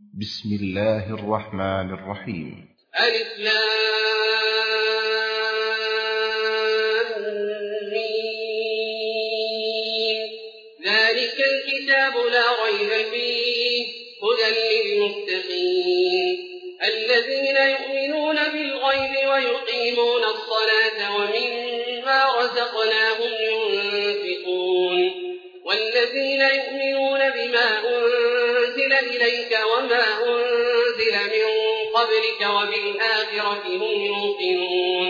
بسم الله الرحمن الرحيم. ألف لام ميم. ذلك الكتاب لا ريب فيه هدى للمتقين الذين يؤمنون بالغيب ويقيمون الصلاة ومما رزقناهم ينفقون والذين يؤمنون بما أنزل إليك وما أنزل من قبلك وبالآخرة هم يوقنون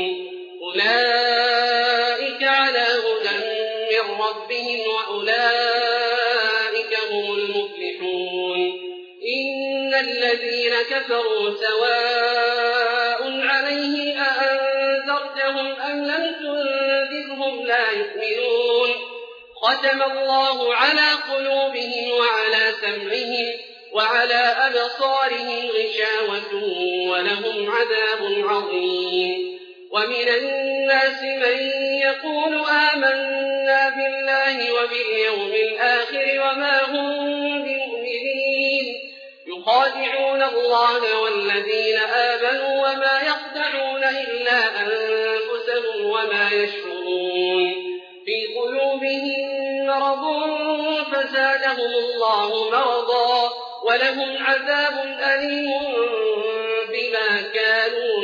أولئك على هدى من ربهم وأولئك هم المفلحون إن الذين كفروا سواء عليهم أأنذرتهم أم لم تنذرهم لا يؤمنون ختم الله على قلوبهم وعلى سمعهم وعلى أبصارهم غشاوة ولهم عذاب عظيم ومن الناس من يقول آمنا بالله وباليوم الآخر وما هم بمؤمنين يخادعون الله والذين آمنوا وما يخدعون إلا أنفسهم وما يشعرون في قلوبهم مرض فزادهم الله مرضا ولهم عذاب أليم بما كانوا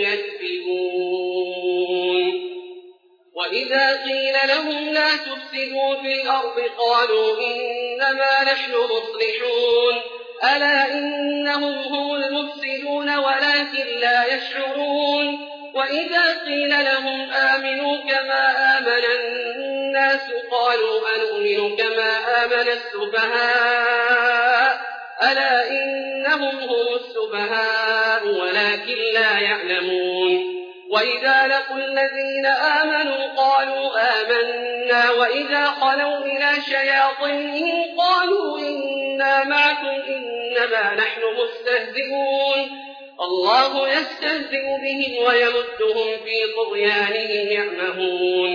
يكذبون وإذا قيل لهم لا تفسدوا في الأرض قالوا إنما نحن مصلحون ألا إنهم هم المفسدون ولكن لا يشعرون وإذا قيل لهم آمنوا كما آمن الناس قالوا أنؤمن كما آمن السفهاء ألا إنهم هم السفهاء ولكن لا يعلمون وإذا لقوا الذين آمنوا قالوا آمنا وإذا خلوا إلى شياطينهم قالوا إنا معكم إنما نحن مستهزئون الله يستهزئ بهم ويمدهم في طغيانهم يعمهون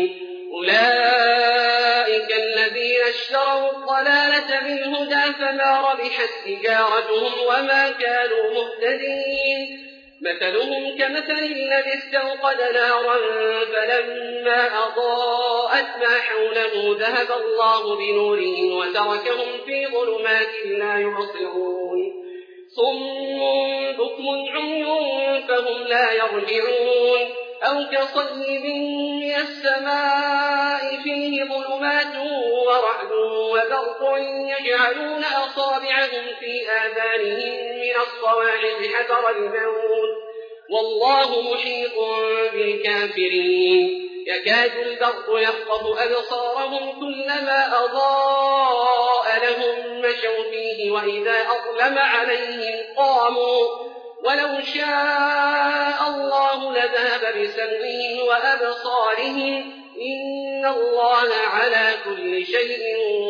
أولئك الذين اشتروا الضلالة بالهدى فما ربحت تجارتهم وما كانوا مهتدين مثلهم كمثل الذي استوقد نارا فلما أضاءت ما حوله ذهب الله بنورهم وتركهم في ظلمات لا يبصرون صم بكم عمي فهم لا يرجعون أو كصيب من السماء فيه ظلمات ورعد وبرق يجعلون أصابعهم في آذانهم من الصواعق حذر الموت والله محيط بالكافرين يكاد البرق يخطف أبصارهم كلما أضاء لهم مشوا فيه وإذا أظلم عليهم قاموا ولو شاء الله لذهب بسمعهم وأبصارهم إن الله على كل شيء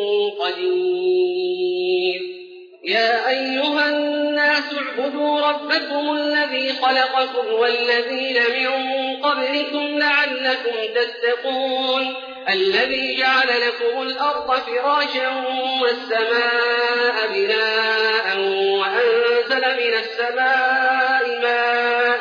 قدير يا أيها الناس اعبدوا ربكم الذي خلقكم والذين من قبلكم لعلكم تتقون الذي جعل لكم الأرض فراشا والسماء بناء وأنزل من السماء ماء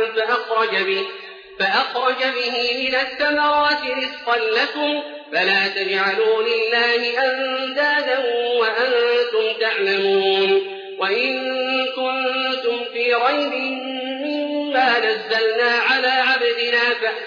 فأخرج به من الثمرات رزقا لكم فلا تجعلوا لله أندادا وأنتم تعلمون وإن كنتم في ريب مما نزلنا على عبدنا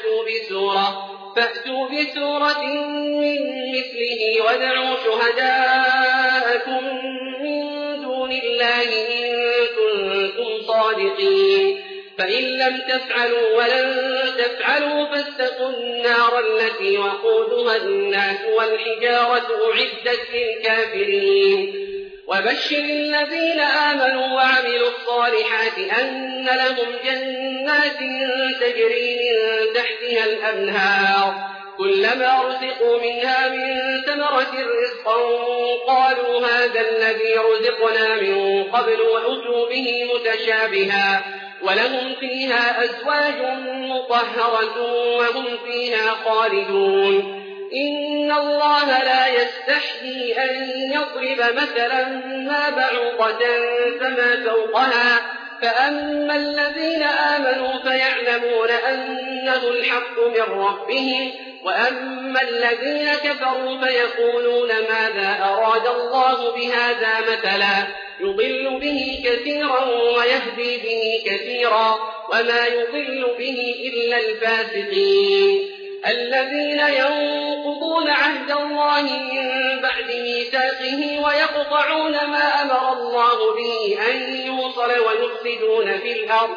فأتوا بسورة من مثله وادعوا شهداءكم من دون الله إن كنتم صادقين فإن لم تفعلوا ولن تفعلوا فاتقوا النار التي وقودها الناس والحجارة أعدت للكافرين وبشر الذين آمنوا وعملوا الصالحات أن لهم جنات تجري من تحتها الأنهار كلما رزقوا منها من ثمرة رزقا قالوا هذا الذي رزقنا من قبل وأتوا به متشابها ولهم فيها أزواج مطهرة وهم فيها خالدون إن الله لا يستحيي أن يضرب مثلا ما بعوضة فما فوقها فأما الذين آمنوا فيعلمون أنه الحق من ربهم وأما الذين كفروا فيقولون ماذا أراد الله بهذا مثلا يضل به كثيرا ويهدي به كثيرا وما يضل به إلا الفاسقين الذين ينقضون عهد الله من بعد ميثاقه ويقطعون ما أمر الله به أن يوصل ويفسدون في الأرض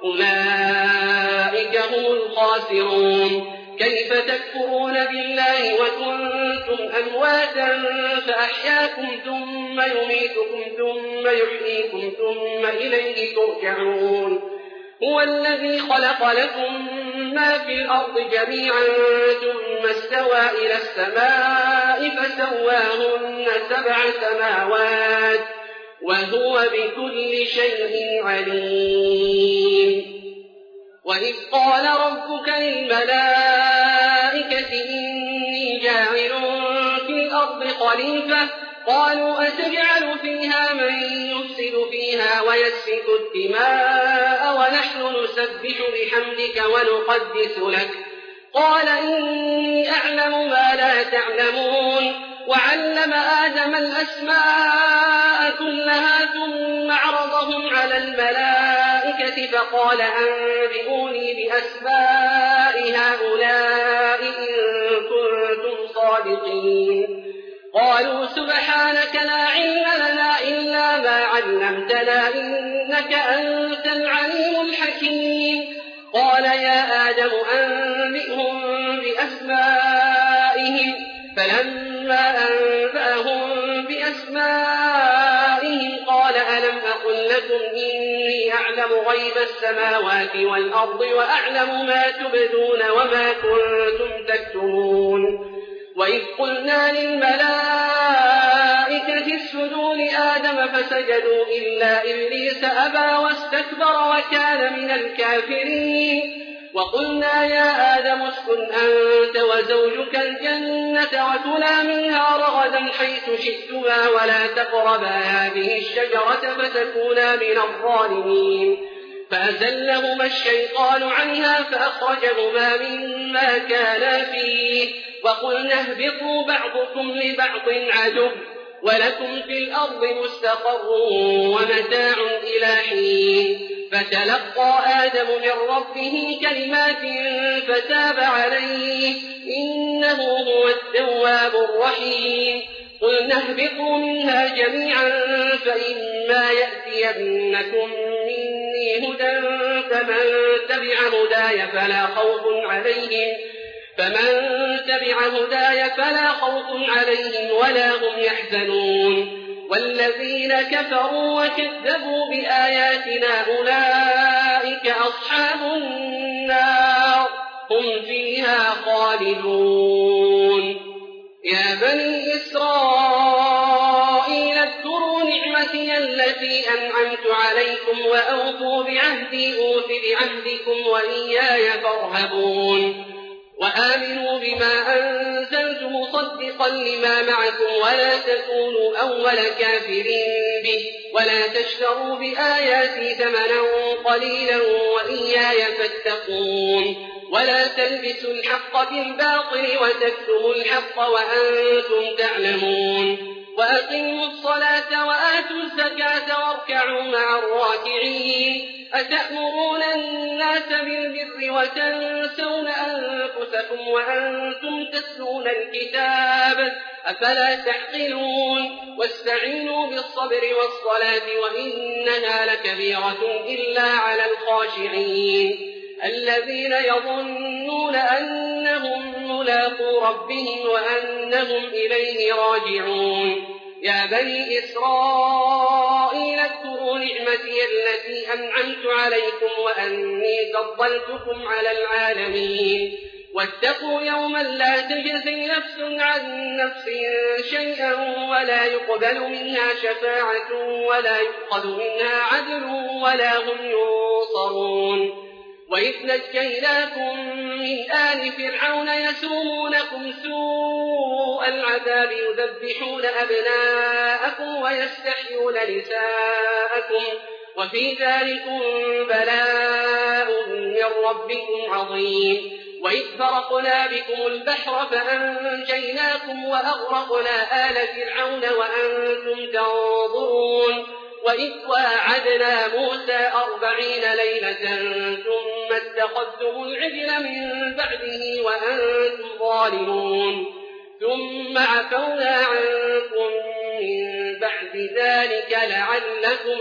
أولئك هم الخاسرون كيف تكفرون بالله وكنتم أمواتا فأحياكم ثم يميتكم ثم يحييكم ثم إليه ترجعون هو الذي خلق لكم ما في الأرض جميعا ثم استوى إلى السماء فسواهن 7 سماوات وهو بكل شيء عليم وإذ قال ربك للملائكة إني جاعل في الأرض خليفة قالوا أتجعل فيها من يفسد فيها ويسفك الدماء ونحن نسبح بحمدك ونقدس لك قال إني أعلم ما لا تعلمون وعلم آدم الأسماء كلها ثم عرضهم على الملائكة فقال أنبئوني بأسماء هؤلاء إن كنتم صادقين قالوا سبحانك لا علم لنا إلا ما علمتنا إنك أنت العليم الحكيم قال يا آدم أنبئهم بأسمائهم فلما أنبأهم بأسمائهم قال ألم أقل لكم إني أعلم غيب السماوات والأرض وأعلم ما تبدون وما كنتم تكتمون وإذ قلنا للملائكة اسجدوا لآدم فسجدوا إلا إبليس أبى واستكبر وكان من الكافرين وقلنا يا آدم اسكن أنت وزوجك الجنة وكلا منها رغدا حيث شئتما ولا تقربا هذه الشجرة فتكونا من الظالمين فأزلهما الشيطان عنها فأخرجهما مما كانا فيه وقلنا اهبطوا بعضكم لبعض عدو ولكم في الأرض مستقر ومتاع إلى حين فتلقى آدم من ربه كلمات فتاب عليه إنه هو التواب الرحيم قلنا اهبطوا منها جميعا فإما يأتينكم مني هدى فمن تبع هداي فلا خوف عليهم ولا هم يحزنون والذين كفروا وكذبوا بآياتنا أولئك أصحاب النار هم فيها خالدون يا بني إسرائيل اذكروا نعمتي التي أنعمت عليكم وأوفوا بعهدي أوف بعهدكم وإياي فارهبون وآمنوا بما أنزلت مصدقا لما معكم ولا تكونوا أول كافر به ولا تشتروا بآياتي ثمنا قليلا وإياي فاتقون ولا تلبسوا الحق بالباطل وتكتموا الحق وأنتم تعلمون وأقيموا الصلاة وآتوا الزكاة واركعوا مع الراكعين أتأمرون الناس بالبر وتنسون أنفسكم وأنتم تتلون الكتاب أفلا تعقلون واستعينوا بالصبر والصلاة وإنها لكبيرة إلا على الخاشعين الذين يظنون أنهم ملاقو ربهم وأنهم إليه راجعون يا بني إسرائيل اذكروا نعمتي التي أنعمت عليكم وأني فضلتكم على العالمين واتقوا يوما لا تجزي نفس عن نفس شيئا ولا يقبل منها شفاعة ولا يؤخذ منها عدل ولا هم ينصرون وإذ نجيناكم من آل فرعون يسومونكم سوء العذاب يذبحون أبناءكم ويستحيون نساءكم وفي ذلكم بلاء من ربكم عظيم. وإذ فرقنا بكم البحر فأنجيناكم وأغرقنا آل فرعون وأنتم تنظرون. وإذ واعدنا موسى 40 ليلة ثم اتخذتم العجل من بعده وأنتم ظالمون ثم عفونا عنكم من بعد ذلك لعلكم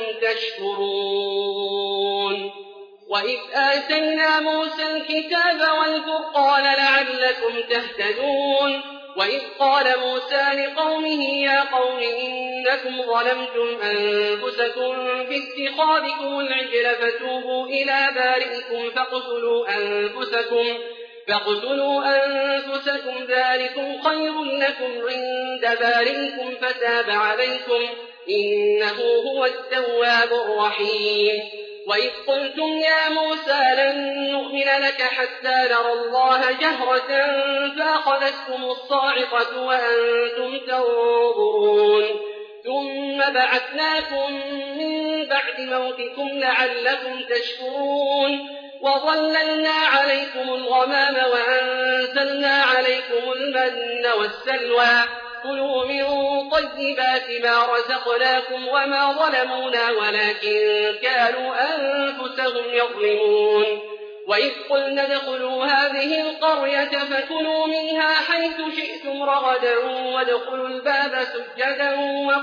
تشكرون. وإذ آتينا موسى الكتاب والفرقان لعلكم تهتدون. وإذ قال موسى لقومه يا قوم إنكم ظلمتم أنفسكم باتخاذكم العجل فتوبوا إلى بارئكم فاقتلوا أنفسكم ذلكم خير لكم عند بارئكم فتاب عليكم إنه هو التواب الرحيم. وإذ قلتم يا موسى لن نؤمن لك حتى نرى الله جهرة فأخذتكم الصاعقة وأنتم تنظرون ثم بعثناكم من بعد موتكم لعلكم تشكرون. وظللنا عليكم الغمام وأنزلنا عليكم المن والسلوى كلوا من طيبات ما رزقناكم وما ظلمونا ولكن كانوا أنفسهم يظلمون. وإذ قلنا ادخلوا هذه القرية فكلوا منها حيث شئتم رغدا وادخلوا الباب سجدا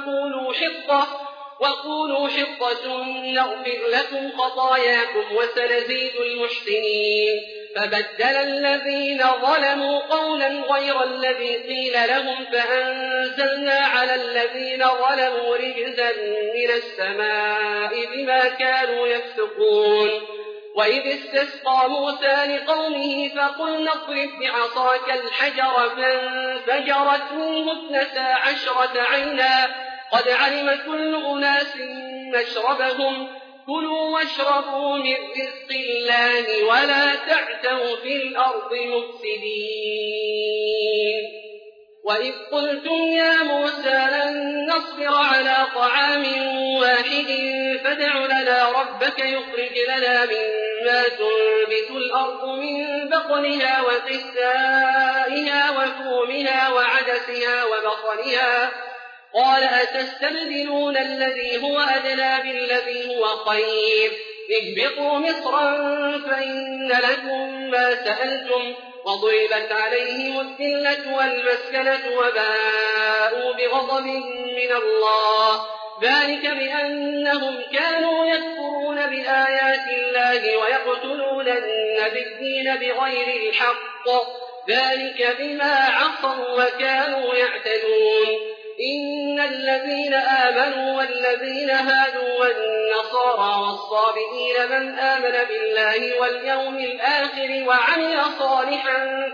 وقولوا حطة نغفر لكم خطاياكم وسنزيد المحسنين. فبدل الذين ظلموا قولا غير الذي قيل لهم فأنزلنا على الذين ظلموا رجزا من السماء بما كانوا يفسقون. وإذ استسقى موسى لقومه فقلنا اضرب بعصاك الحجر فانفجرت منه 12 عينا قد علم كل أناس مشربهم كلوا واشربوا من رزق الله ولا تعثوا في الأرض مفسدين. وإذ قلتم يا موسى لن نصبر على طعام واحد فادع لنا ربك يخرج لنا مما تنبت الأرض من بقلها وقثائها وفومها وعدسها وبصلها قال أتستبدلون الذي هو أدنى بالذي هو خير اهبطوا مصرا فإن لكم ما سألتم وضربت عليهم الذلة والمسكنة وباءوا بغضب من الله ذلك بأنهم كانوا يكفرون بآيات الله ويقتلون النبيين بغير الحق ذلك بما عصوا وكانوا يعتدون. إن الذين آمنوا والذين هادوا والنصارى والصابئين من آمن بالله واليوم الآخر وعمل صالحا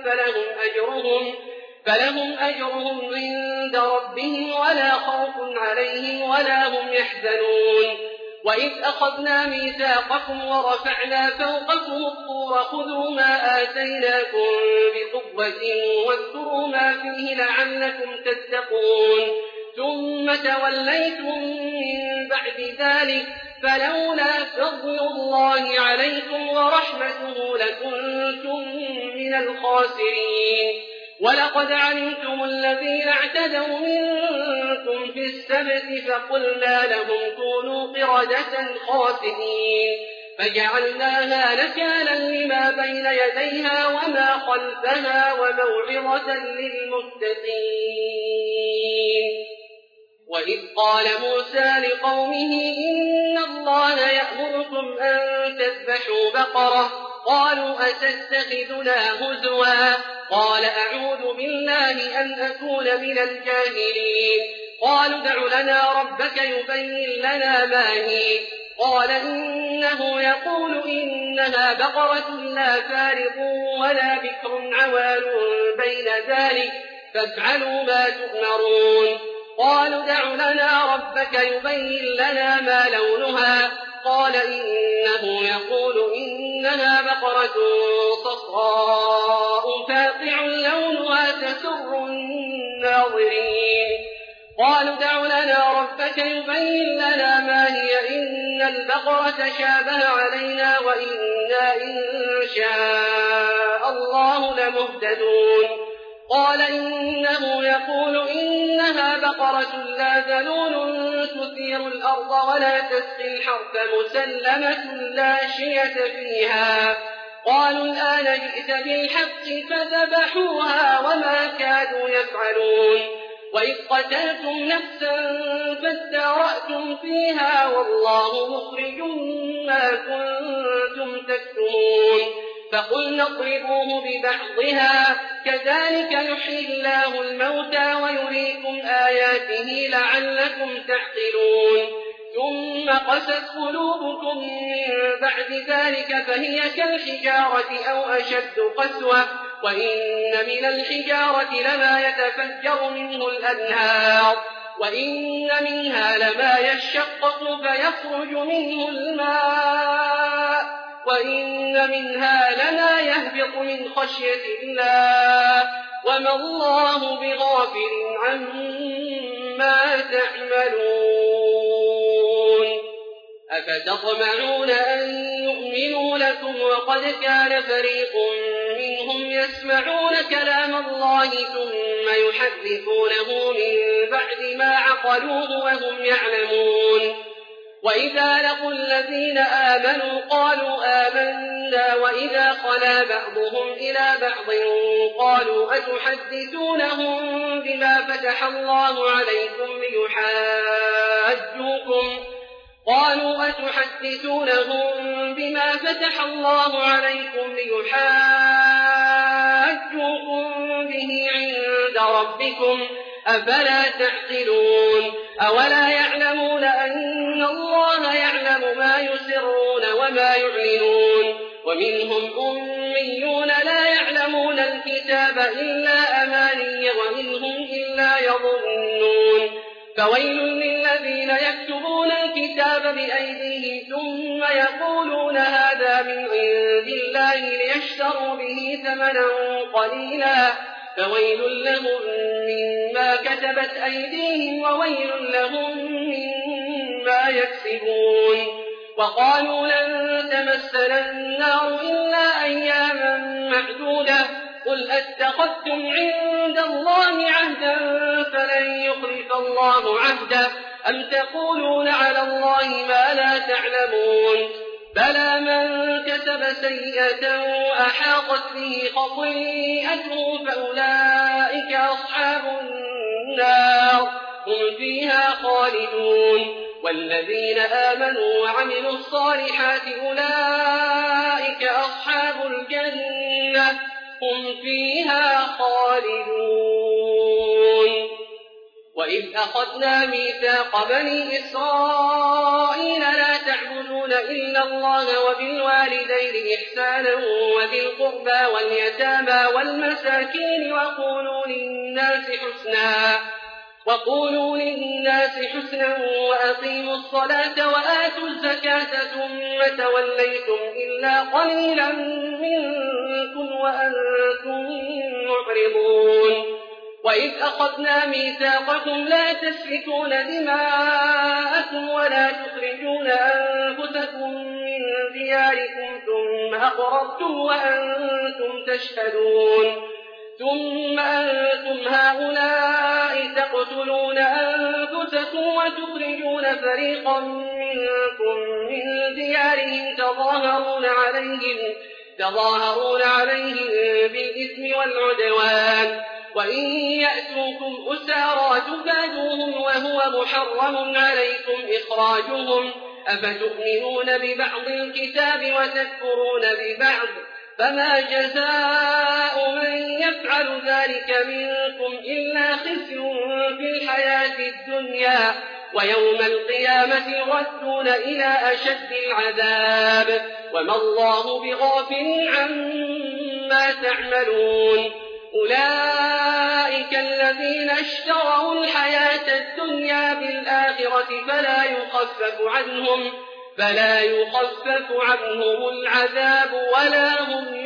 فلهم أجرهم عند ربهم ولا خوف عليهم ولا هم يحزنون. وإذ أخذنا ميثاقكم ورفعنا فوقكم الطور خذوا ما آتيناكم بقوة واذكروا ما فيه لعلكم تتقون ثم توليتم من بعد ذلك فلولا فضل الله عليكم ورحمته لكنتم من الخاسرين. ولقد علمتم الذين اعتدوا منكم في السبت فقلنا لهم كونوا قردة خاسئين فجعلناها نكالا لما بين يديها وما خلفها وموعظة للمتقين. وإذ قال موسى لقومه إن الله يأمركم أن تذبحوا بقرة قالوا أتتخذنا هزوا قال أعوذ بالله أن أكون من الجاهلين. قالوا ادع لنا ربك يبين لنا ما هي قال إنه يقول إنها بقرة لا فارض ولا بكر عوان بين ذلك فافعلوا ما تؤمرون. قالوا ادع لنا ربك يبين لنا ما لونها قال إنها إنه يقول إنها بقرة صفراء فاقع لونها تسر الناظرين قالوا ادع لنا ربك يبين لنا ما هي إن البقرة شابه علينا وإنا إن شاء الله لمهتدون قال إنه يقول إنها بقرة لا ذلول تثير الأرض ولا تسقي الحرث مسلمة لا شية فيها قالوا الآن جئت بالحق فذبحوها وما كادوا يفعلون وإذ قتلتم نفسا فادارأتم فيها والله مخرج ما كنتم تكتمون فقلنا اضربوه ببعضها كذلك يحيي الله الموتى ويريكم آياته لعلكم تعقلون ثم قست قلوبكم من بعد ذلك فهي كالحجارة أو أشد قسوة وإن من الحجارة لما يتفجر منه الأنهار وإن منها لما يشقق فيخرج منه الماء وإن منها لما يهبط من خشية الله وما الله بغافل عما تعملون أفتطمعون أن يؤمنوا لكم وقد كان فريق منهم يسمعون كلام الله ثم يحرفونه من بعد ما عقلوه وهم يعلمون وإذا لقوا الذين آمنوا قالوا آمنا وإذا خلا بعضهم إلى بعض قالوا أتحدثونهم بما فتح الله عليكم ليحاجوكم به عند ربكم أفلا تعقلون أولا يعلمون أن الله يعلم ما يسرون وما يعلنون ومنهم أميون لا يعلمون الكتاب إلا أماني ومنهم إلا يظنون فويل للذين يكتبون الكتاب بأيديهم ثم يقولون هذا من عند الله ليشتروا به ثمنا قليلا فويل لهم مما كتبت أيديهم وويل لهم مما يكسبون وقالوا لن تمسنا النار إلا أياما معدودة قل أتخذتم عند الله عهدا فلن يخلف الله عهده أم تقولون على الله ما لا تعلمون بلى من كسب سيئة وأحاطت به خطيئته فأولئك أصحاب النار هم فيها خالدون والذين آمنوا وعملوا الصالحات أولئك أصحاب الجنة هم فيها خالدون وإذ أخذنا ميثاق بني إسرائيل لا تعبدون إلا الله وبالوالدين إحسانا وذي القربى واليتامى والمساكين وقولوا للناس حسنا وأقيموا الصلاة وآتوا الزكاة ثم توليتم إلا قليلا منكم وأنتم معرضون وإذ أخذنا ميثاقكم لا تسفكون دماءكم ولا تخرجون أنفسكم من دياركم ثم أقررتم وأنتم تشهدون ثم أنتم هؤلاء تقتلون أنفسكم وتخرجون فريقا منكم من ديارهم تظاهرون عليهم بالإثم والعدوان وإن يأتوكم أسارى تفادوهم وهو محرم عليكم إخراجهم أفتؤمنون ببعض الكتاب وتكفرون ببعض فما جزاء من يفعل ذلك منكم إلا خزي في الحياة الدنيا ويوم القيامة يردون إلى أشد العذاب وما الله بغافل عما تعملون أولئك الذين اشتروا الحياة الدنيا بالآخرة فلا يخفف فلا يخفف عنهم العذاب ولا هم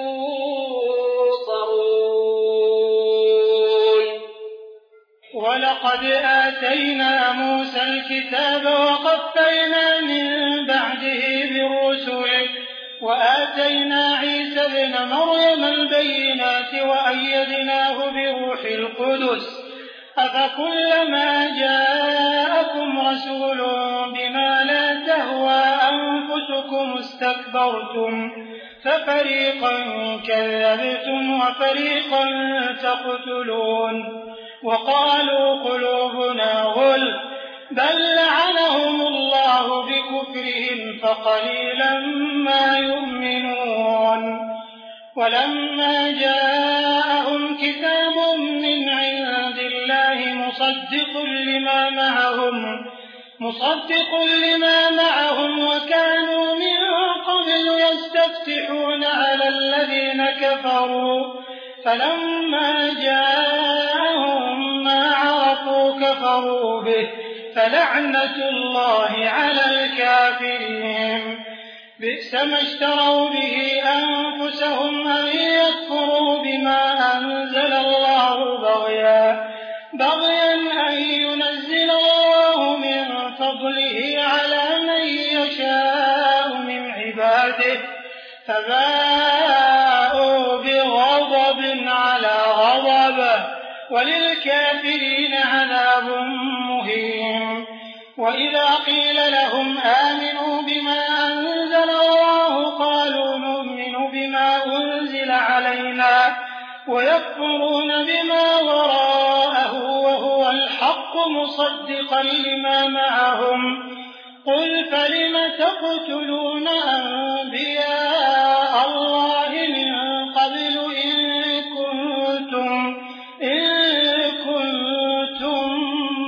ينصرون. ولقد آتينا موسى الكتاب وقفينا من بعده بالرسل وآتينا عيسى ابن مريم البينات وأيدناه بروح القدس أفكلما جاءكم رسول بما لا تهوى أنفسكم استكبرتم ففريقا كذبتم وفريقا تقتلون وقالوا قلوبنا غلف بل لعنهم الله بكفرهم فقليلا ما يؤمنون. ولما جاءهم كتاب من عند الله مصدق لما معهم وكانوا من قبل يستفتحون على الذين كفروا فلما جاءهم ما عرفوا كفروا به فلعنة الله على الكافرين. بئس ما اشتروا به أنفسهم أن يكفروا بما أنزل الله بغيا أن ينزل الله من فضله على من يشاء من عباده فباءوا بغضب على غضب وللكافرين عذاب مهين. وإذا قيل لهم آمنوا بما أنزل الله قالوا نؤمن بما أنزل علينا ويكفرون بما وراءه وهو الحق مصدقا لما معهم قل فلم تقتلون أنبياء الله من قبل إن كنتم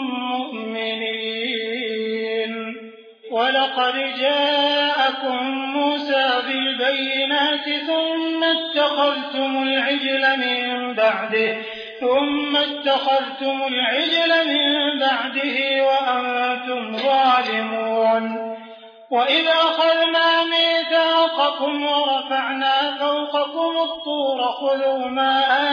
مؤمنين. ولقد جاءكم موسى بالبينات ثم اتخذتم العجل من بعده وأنتم ظالمون. وإذا أخذنا ميثاقكم ورفعنا فوقكم الطور خذوا ما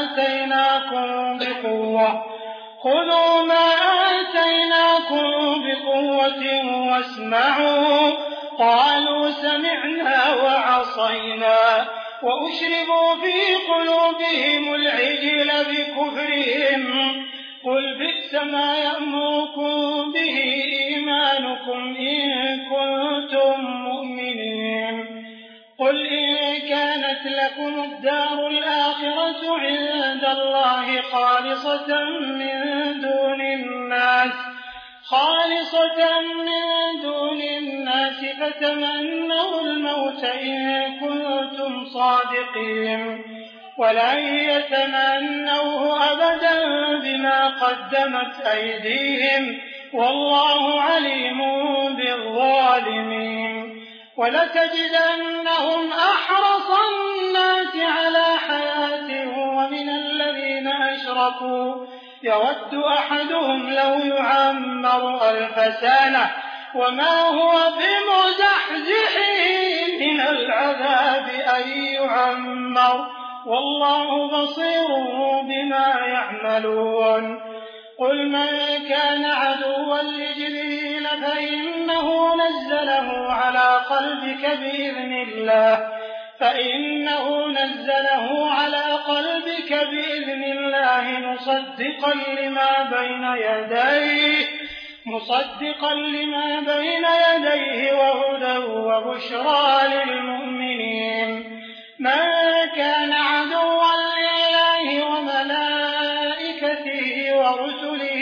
آتيناكم بقوة واسمعوا قالوا سمعنا وعصينا وأشربوا في قلوبهم العجل بكفرهم قل بئس ما يأمركم به إيمانكم إن كنتم مؤمنين. قل إن كانت لكم الدار الآخرة عند الله خالصة من دون الناس فتمنوا الموت إن كنتم صادقين ولن يتمنوه أبدا بما قدمت أيديهم والله عليم بالظالمين. ولتجدنهم أحرص الناس على حياة ومن الذين أشركوا يود أحدهم لو يعمر 1000 سنة وما هو بمزحزحه من العذاب أن يعمر والله بصير بما يعملون. قل من كان عدوا لجبريل فإنه نزله على قلبك بإذن الله مصدقا لما بين يديه وهدى وبشرى للمؤمنين. من كان عدوا لله وملائكته ورسله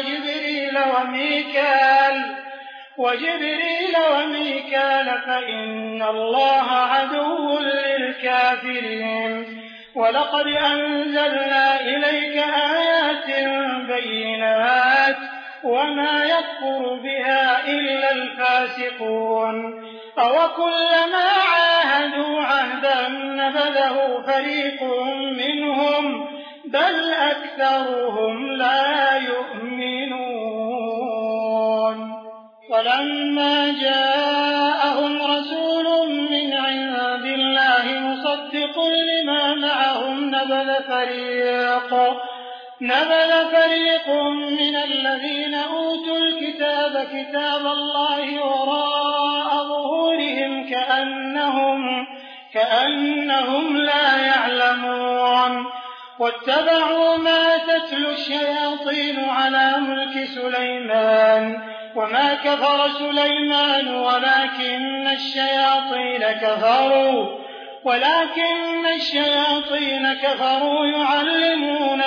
وجبريل وميكال فإن الله عدو للكافرين. ولقد أنزلنا إليك آيات بينات وما يكفر بها إلا الفاسقون. أوكلما عاهدوا عهدا نبذه فريق منهم بل أكثرهم لا يؤمنون. ولما جاء نبذ فريق من الذين أوتوا الكتاب كتاب الله وراء ظهورهم كأنهم لا يعلمون واتبعوا ما تتلو الشياطين على ملك سليمان وما كفر سليمان ولكن الشياطين كفروا يعلمون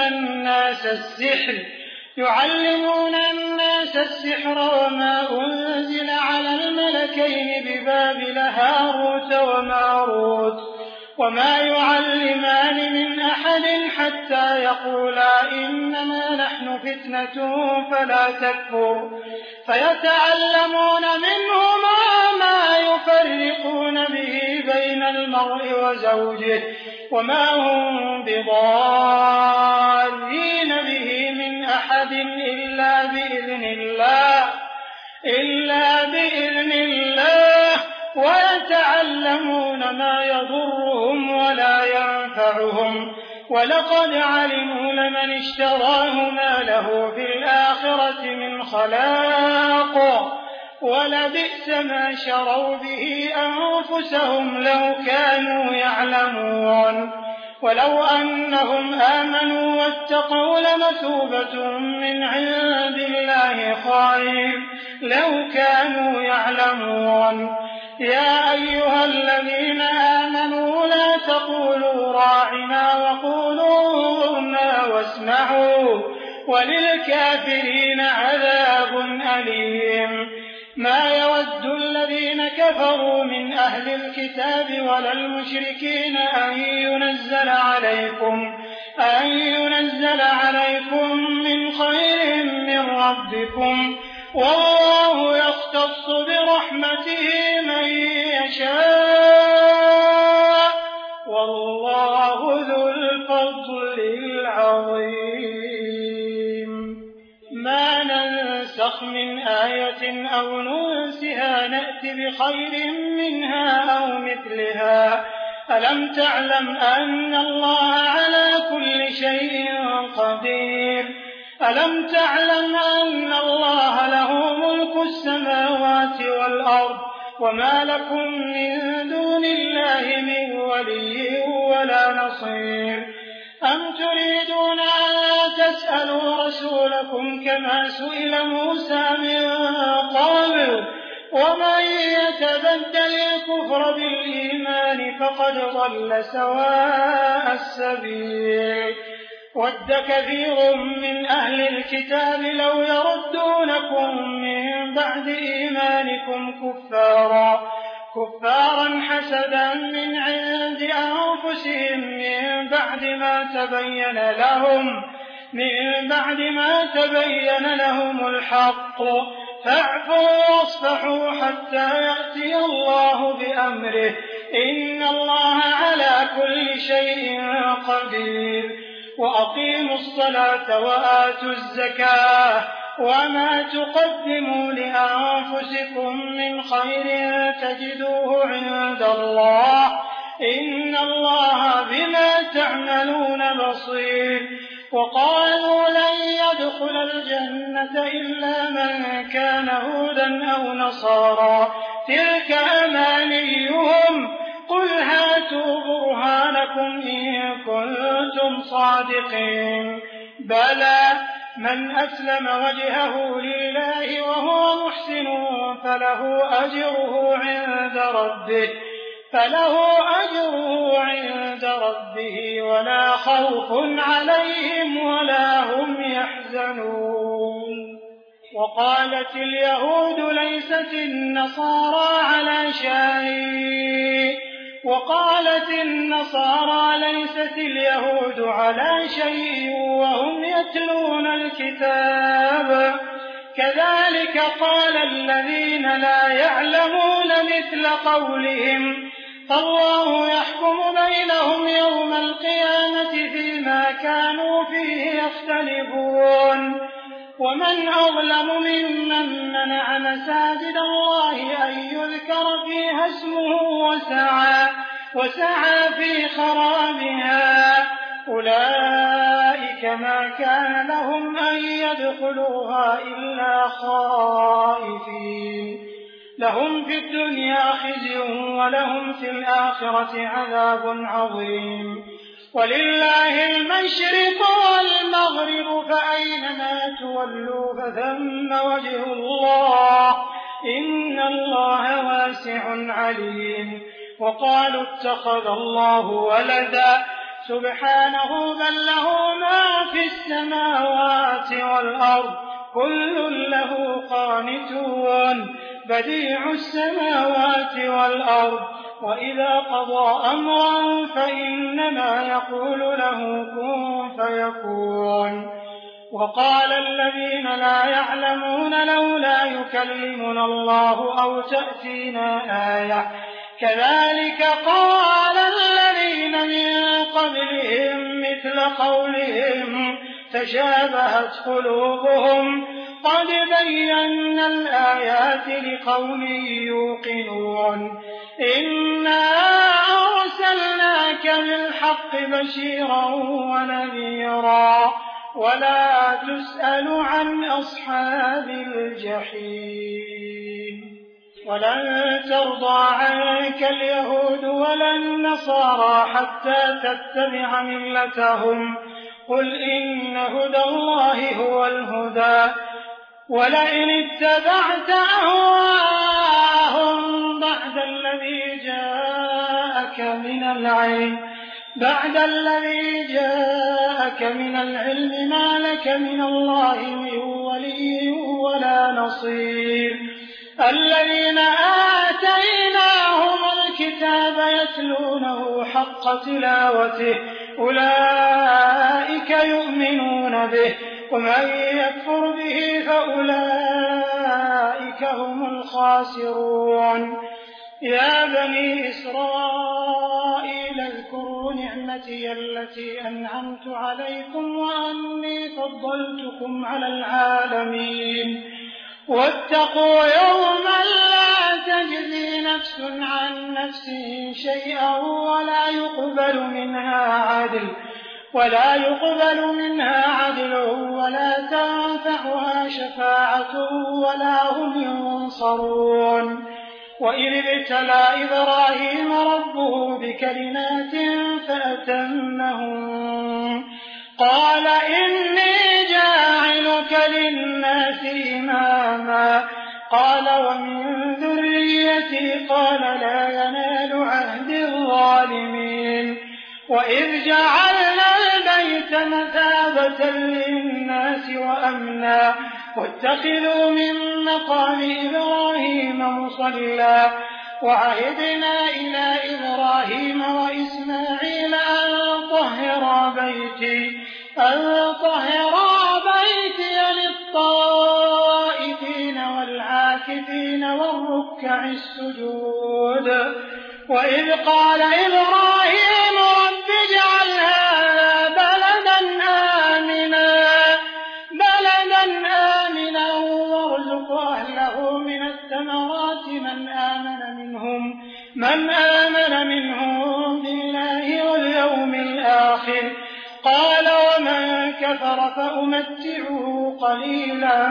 الناس السحر وما أنزل على الملكين ببابل هاروت وماروت وما يعلمان من أحد حتى يقولا إنما نحن فتنة فلا تكفر فيتعلمون منهما ما يفرقون به بين المرء وزوجه وما هم بضارين به من أحد إلا بإذن الله ويتعلمون ما يضرهم ولا ينفعهم ولقد علموا لمن اشتراه ما له في الآخرة من خلاق ولبئس ما شروا به أنفسهم لو كانوا يعلمون ولو أنهم آمنوا واتقوا لمثوبة من عند الله خير لو كانوا يعلمون يا أيها الذين آمنوا لا تقولوا راعنا وقولوا انظرنا واسمعوا وللكافرين عذاب أليم ما يود الذين كفروا من أهل الكتاب ولا المشركين أن ينزل عليكم من خير من ربكم والله يختص برحمته من يشاء والله ذو الفضل العظيم ما ننسخ من آية أو ننسها نأت بخير منها أو مثلها ألم تعلم أن الله على كل شيء قدير ألم تعلم أن الله له ملك السماوات والأرض وما لكم من دون الله من ولي ولا نصير أم تريدون أن تسألوا رسولكم كما سئل موسى من قبل ومن يتبدل الكفر بالإيمان فقد ضل سواء السبيل ود كثير من أهل الكتاب لو يردونكم من بعد إيمانكم كفارا حسدا من عند أنفسهم من بعد ما تبين لهم الحق فاعفوا واصفحوا حتى يأتي الله بأمره إن الله على كل شيء قدير وأقيموا الصلاة وآتوا الزكاة وما تقدموا لأنفسكم من خير تجدوه عند الله إن الله بما تعملون بصير وقالوا لن يدخل الجنة إلا من كان هودا أو نصارى تلك أمانيهم قل هاتوا برهانكم إن كنتم صادقين بلى من أسلم وجهه لله وهو محسن فله أجره عند ربه ولا خوف عليهم ولا هم يحزنون وقالت اليهود ليست النصارى ليست اليهود على شيء وهم يتلون الكتاب كذلك قال الذين لا يعلمون مثل قولهم فالله يحكم بينهم يوم القيامة فيما كانوا فيه يختلفون ومن أظلم ممن منع مساجد الله أن يذكر فيها اسمه وسعى في خرابها أولئك ما كان لهم أن يدخلوها إلا خائفين لهم في الدنيا خزي ولهم في الآخرة عذاب عظيم ولله المشرق والمغرب فأينما تولوا فثم وجه الله إن الله واسع عليم وقالوا اتخذ الله ولدا سبحانه بل له ما في السماوات والأرض كل له قانتون بديع السماوات والأرض وإذا قضى أمرا فإنما يقول له كن فيكون وقال الذين لا يعلمون لولا يكلمنا الله أو تأتينا آية كذلك قال الذين من قبلهم مثل قولهم تشابهت قلوبهم قد بينا الآيات لقوم يوقنون إنا أرسلناك بالحق بشيرا ونذيرا ولا تسأل عن أصحاب الجحيم ولن ترضى عنك اليهود ولا النصارى حتى تتبع ملتهم قل إن هدى الله هو الهدى ولئن اتبعت أهواءهم بعد الذي جاءك من العلم ما لك من الله من ولي ولا نصير الذين آتيناهم الكتاب يتلونه حق تلاوته أولئك يؤمنون به ومن يكفر به فأولئك هم الخاسرون يا بني إسرائيل اذكروا نعمتي التي أنعمت عليكم وأني فضلتكم على العالمين واتقوا يوما لا تجزي نفس عن نفس شيئا ولا يقبل منها عدل ولا تنفعها شفاعة ولا هم ينصرون وإذ ابتلى إبراهيم ربه بكلمات فأتمهن قال إني جاعلك للناس إماما قال ومن ذريتي قال لا ينال عهد الظالمين وإذ جعلنا البيت مثابة للناس وأمنا واتخذوا من مقام إبراهيم مصلى وعهدنا إلى إبراهيم وإسماعيل أن طهرا بيتي للطائفين والعاكفين والركع السجود وإذ قال إبراهيم رب اجعل هذا بلدا آمنا وارزق أهله من الثمرات من آمن منهم بالله واليوم الآخر قال ومن كفر فأمتعه قليلا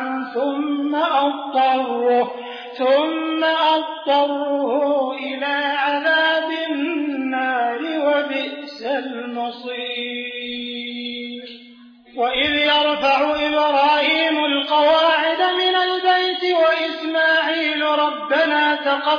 ثم أضطره إلى عذاب النار وبئس المصير وإذ يرفع إبراهيم القواعد من البيت وإسماعيل ربنا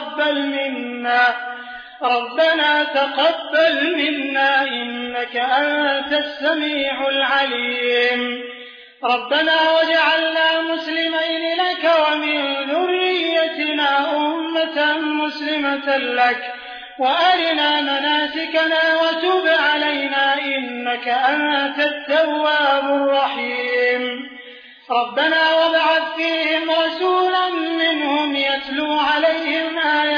تقبل منا إنك أنت السميع العليم ربنا واجعلنا مسلمين لك ومن ذريتنا أمة مسلمة لك وأرنا مناسكنا وتب علينا إنك أنت التواب الرحيم ربنا وابعث فيهم رسولا منهم يتلو عليهم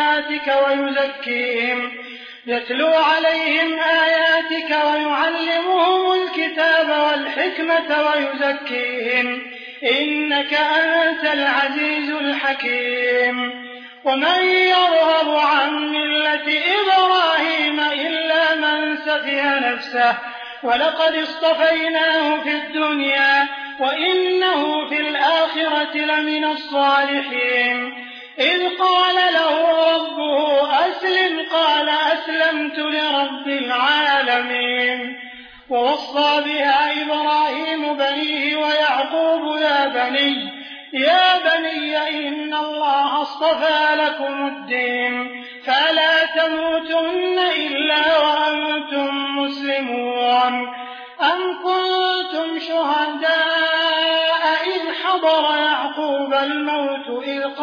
آياتك ويعلمهم الكتاب والحكمة ويزكيهم إنك أنت العزيز الحكيم ومن يرغب عن ملة إبراهيم إلا من سفه نفسه ولقد اصطفيناه في الدنيا وإنه في الآخرة لمن الصالحين. إذ قال له ربه أسلم قال أسلمت لرب العالمين. ووصى بها إبراهيم بنيه ويعقوب يا بني إن الله اصطفى لكم الدين فلا تموتن إلا وأنتم مسلمون. أم كنتم شهداء إذ حضر يعقوب الموت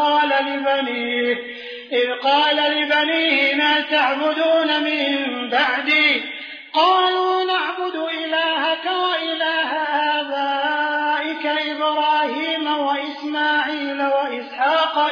إذ قال لبنيه ما تعبدون من بعدي قالوا نعبد إلهك وإله آبائك إبراهيم وإسماعيل وإسحاق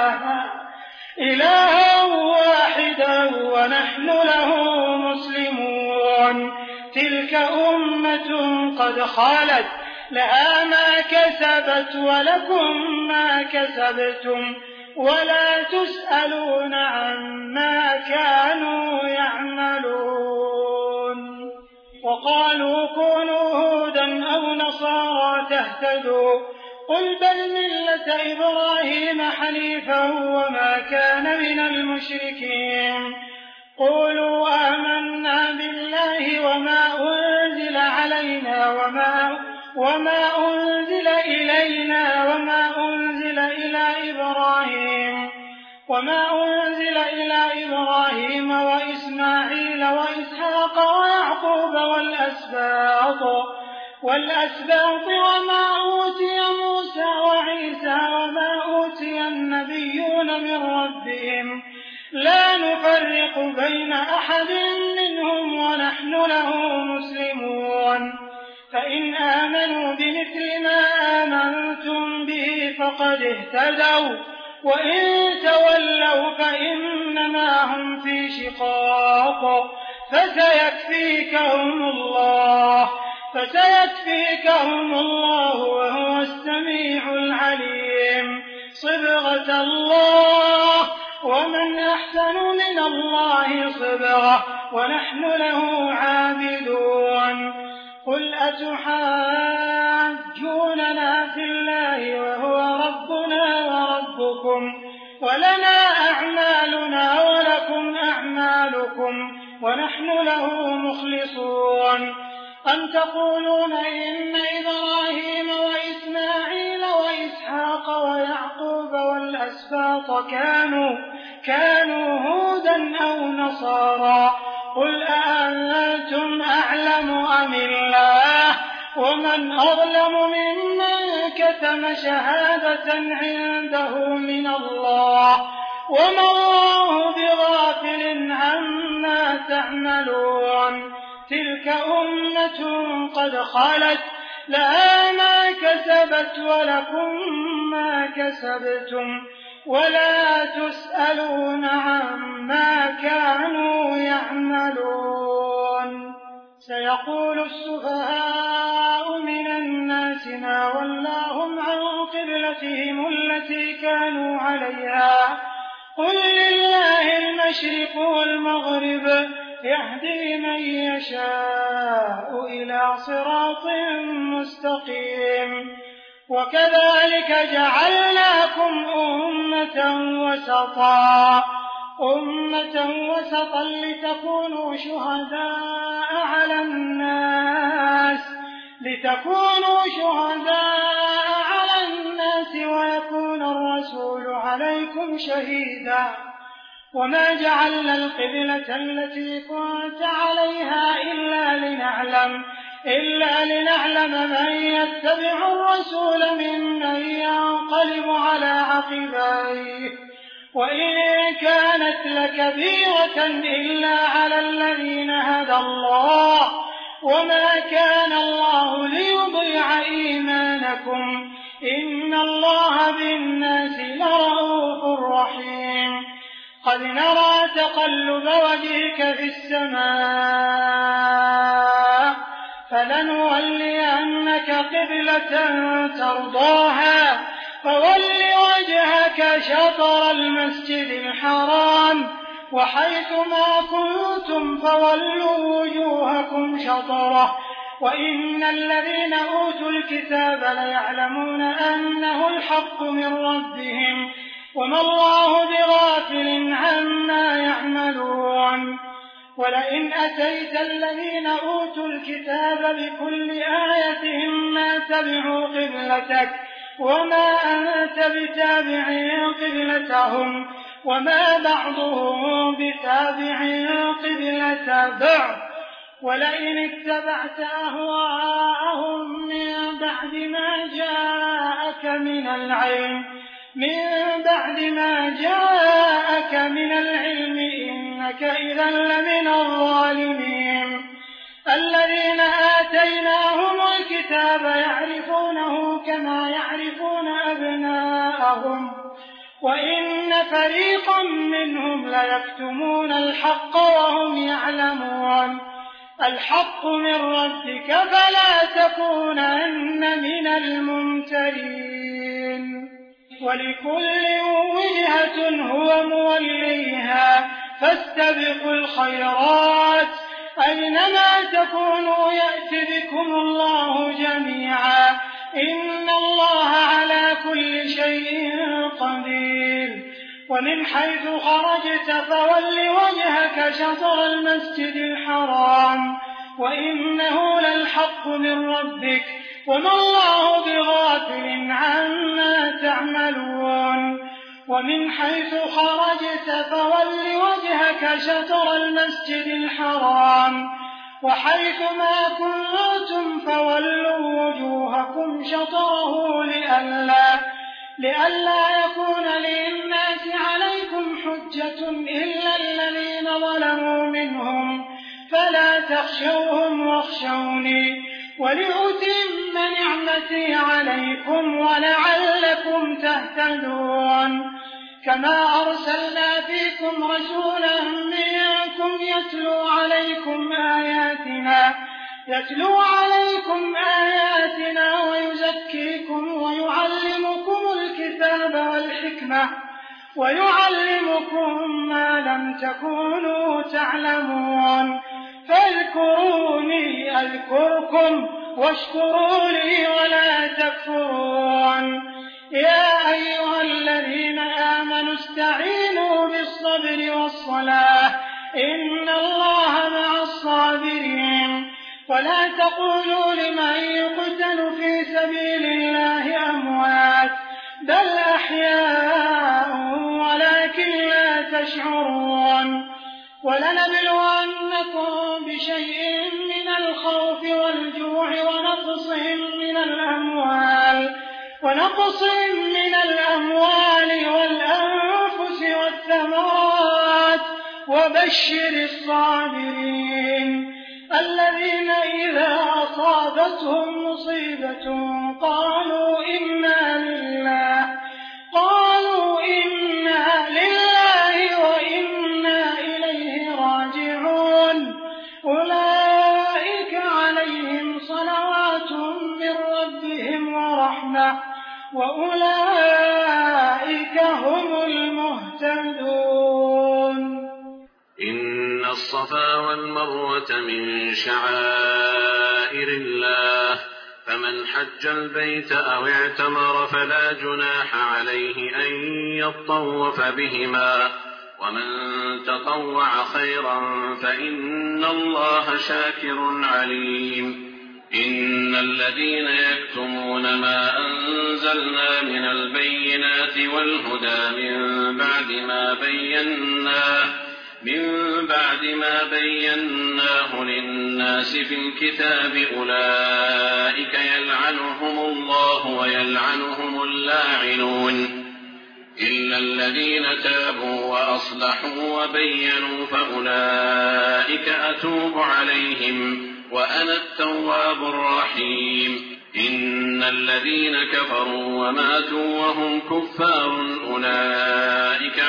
إلها واحدا ونحن له مسلمون. تلك أمة قد خلت لها ما كسبت ولكم ما كسبتم ولا تسألون عما كانوا يعملون. وقالوا كونوا هودا أو نصارى تهتدوا قل بل ملة إبراهيم حنيفا وما كان من المشركين. قولوا آمنا بالله وما أنزل علينا وما أنزل إلينا وما أنزل إلى إبراهيم وإسماعيل وإسحاق ويعقوب والأسباط وما أوتي موسى وعيسى وما أوتي النبيون من ربهم لا نفرق بين أحد منهم ونحن له مسلمون. فإن آمنوا بمثل ما آمنتم به فقد اهتدوا وإن تولوا فإنما هم في شقاق فسيكفيكهم الله وهو السميع العليم. صبغة الله ومن أحسن من الله صبغة ونحن له عابدون. قل أتحاجوننا في الله وهو ربنا وربكم ولنا أعمالنا ولكم أعمالكم ونحن له مخلصون. أم تقولون إن إبراهيم وإسماعيل وإسحاق ويعقوب والأسباط كانوا هودا أو نصارى قل أأنتم أعلم أم الله ومن أظلم ممن كتم شهادة عنده من الله وما الله بغافل عما تعملون. تلك أمة قد خلت لها ما كسبت ولكم ما كسبتم ولا تسألون عما كانوا يعملون. سيقول السفهاء من الناس ما ولاهم عن قبلتهم التي كانوا عليها قل لله المشرق والمغرب يهدي من يشاء إلى صراط مستقيم. وكذلك جعلناكم أمة وسطا لتكونوا شهداء على الناس ويكون الرسول عليكم شهيدا. وما جعلنا القبلة التي كنت عليها إلا لنعلم من يتبع الرسول ممن ينقلب على عقبيه وإن كانت لكبيرة إلا على الذين هدى الله وما كان الله ليضيع إيمانكم إن الله بالناس لرءوف رحيم. قد نرى تقلب وجهك في السماء فلنولينك قبلة ترضاها فول وجهك شطر المسجد الحرام وحيث ما كنتم فولوا وجوهكم شطره وإن الذين أوتوا الكتاب ليعلمون أنه الحق من ربهم وما الله بغافل عما يعملون ولئن أتيت الذين أوتوا الكتاب بكل آية ما تبعوا قبلتك وما أنت بتابع قبلتهم وما بعضهم بتابع قبلة بعض ولئن اتبعت أهواءهم من بعد ما جاءك من العلم إنك إذا لمن الظالمين الذين آتيناهم الكتاب يعرفونه كما يعرفون أبناءهم وإن فريقا منهم ليكتمون الحق وهم يعلمون الحق من ربك فلا تكونن من الممترين ولكل وجهة هو موليها فاستبقوا الخيرات أينما تكونوا يأت بكم الله جميعا إن الله على كل شيء قدير ومن حيث خرجت فول وجهك شطر المسجد الحرام وإنه للحق من ربك وما الله بغافل عما تعملون ومن حيث خرجت فول وجهك شطر المسجد الحرام وحيث ما كنتم فولوا وجوهكم شطره لئلا يكون للناس عليكم حجة إلا الذين ظلموا منهم فلا تخشوهم واخشوني ولأتم نعمتي عليكم ولعلكم تهتدون كما أرسلنا فيكم رسولا منكم يتلو عليكم آياتنا ويزكيكم ويعلمكم الكتاب والحكمة ويعلمكم ما لم تكونوا تعلمون فاذكروني أذكركم واشكروا لي ولا تكفرون يا أيها الذين آمنوا استعينوا بالصبر والصلاة إن الله مع الصابرين ولا تقولوا لمن يقتل في سبيل الله أموات بل أحياء ولكن لا تشعرون ولنبلونكم بشيء من الخوف والجوع ونقص من الأموال والأنفس والثمرات وبشر الصابرين الذين إذا أصابتهم مصيبة قالوا إنا لله وإنا إليه راجعون أولئك عليهم صلوات من ربهم ورحمة وأولئك هم المهتدون إن الصفا والمروة من شعائر الله فمن حج البيت أو اعتمر فلا جناح عليه أن يطوف بهما ومن تطوع خيرا فإن الله شاكر عليم إن الذين يكتمون ما أنزلنا من البينات والهدى من بعد ما بيناه للناس في الكتاب أولئك يلعنهم الله ويلعنهم اللاعنون إلا الذين تابوا وأصلحوا وبينوا فأولئك أتوب عليهم وأنا التواب الرحيم إن الذين كفروا وماتوا وهم كفار أولئك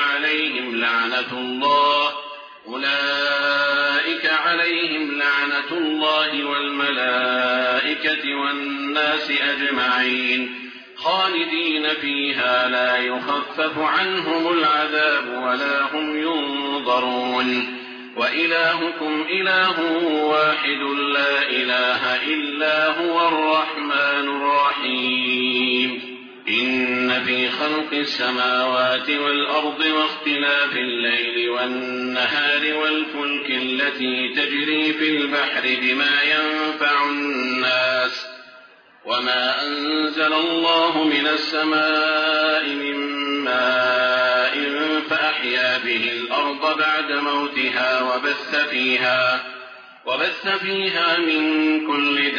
عليهم لعنة الله والملائكة والناس أجمعين خالدين فيها لا يخفف عنهم العذاب ولا هم ينظرون ينظرون وإلهكم إله واحد لا إله إلا هو الرحمن الرحيم إن في خلق السماوات والأرض واختلاف الليل والنهار والفلك التي تجري في البحر بما ينفع الناس وما أنزل الله من السماء من ماء فأحيا به الأرض بعد موتها وبث فيها من كل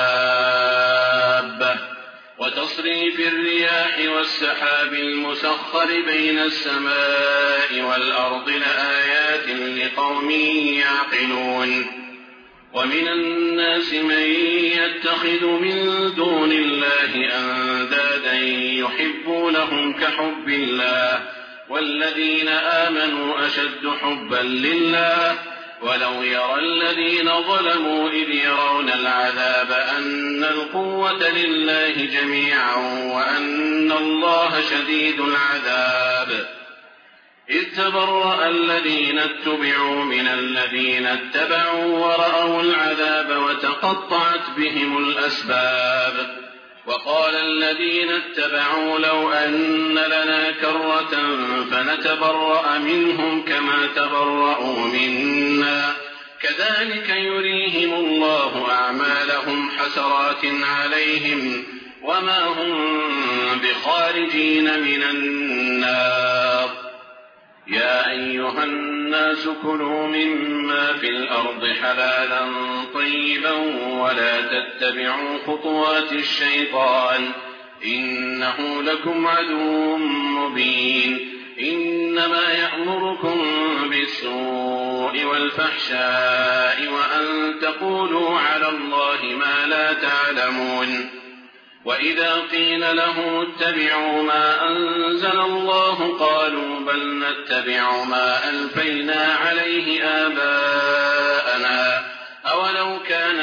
دابة وتصريف الرياح والسحاب المسخر بين السماء والأرض لآيات لقوم يعقلون ومن الناس من يتخذ من دون الله أندادا يحبونهم كحب الله والذين آمنوا أشد حبا لله ولو يرى الذين ظلموا إذ يرون العذاب أن القوة لله جميعا وأن الله شديد العذاب إذ تبرأ الذين اتبعوا من الذين اتبعوا ورأوا العذاب وتقطعت بهم الأسباب وقال الذين اتبعوا لو أن لنا كرة فنتبرأ منهم كما تبرأوا منا كذلك يريهم الله أعمالهم حسرات عليهم وما هم بخارجين من النار يا أيها الناس كلوا مما في الأرض حلالا طيبا ولا تتبعوا خطوات الشيطان إنه لكم عدو مبين إنما يأمركم بالسوء والفحشاء وأن تقولوا على الله ما لا تعلمون وإذا قيل له اتبعوا ما أنزل الله قالوا بل نتبع ما ألفينا عليه آباءنا أولو كان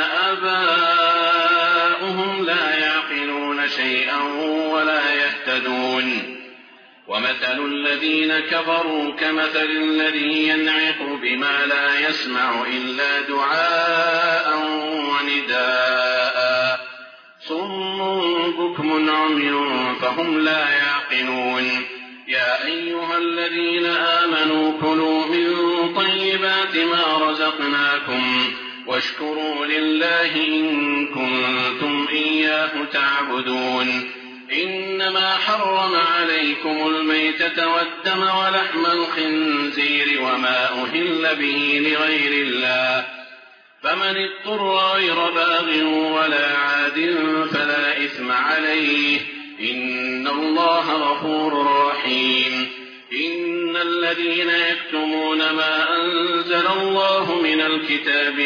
آباؤهم لا يعقلون شيئا ولا يهتدون ومثل الذين كفروا كمثل الذي ينعق بما لا يسمع إلا دعاء ونداء صم بكم عمي فهم لا يعقلون يا أيها الذين آمنوا كلوا من طيبات ما رزقناكم واشكروا لله إن كنتم إياه تعبدون إنما حرم عليكم الميتة والدم ولحم الخنزير وما أهل به لغير الله فمن اضطر غير باغ ولا عاد فلا إثم عليه إن الله غفور رحيم إن الذين يكتمون ما أنزل الله من الكتاب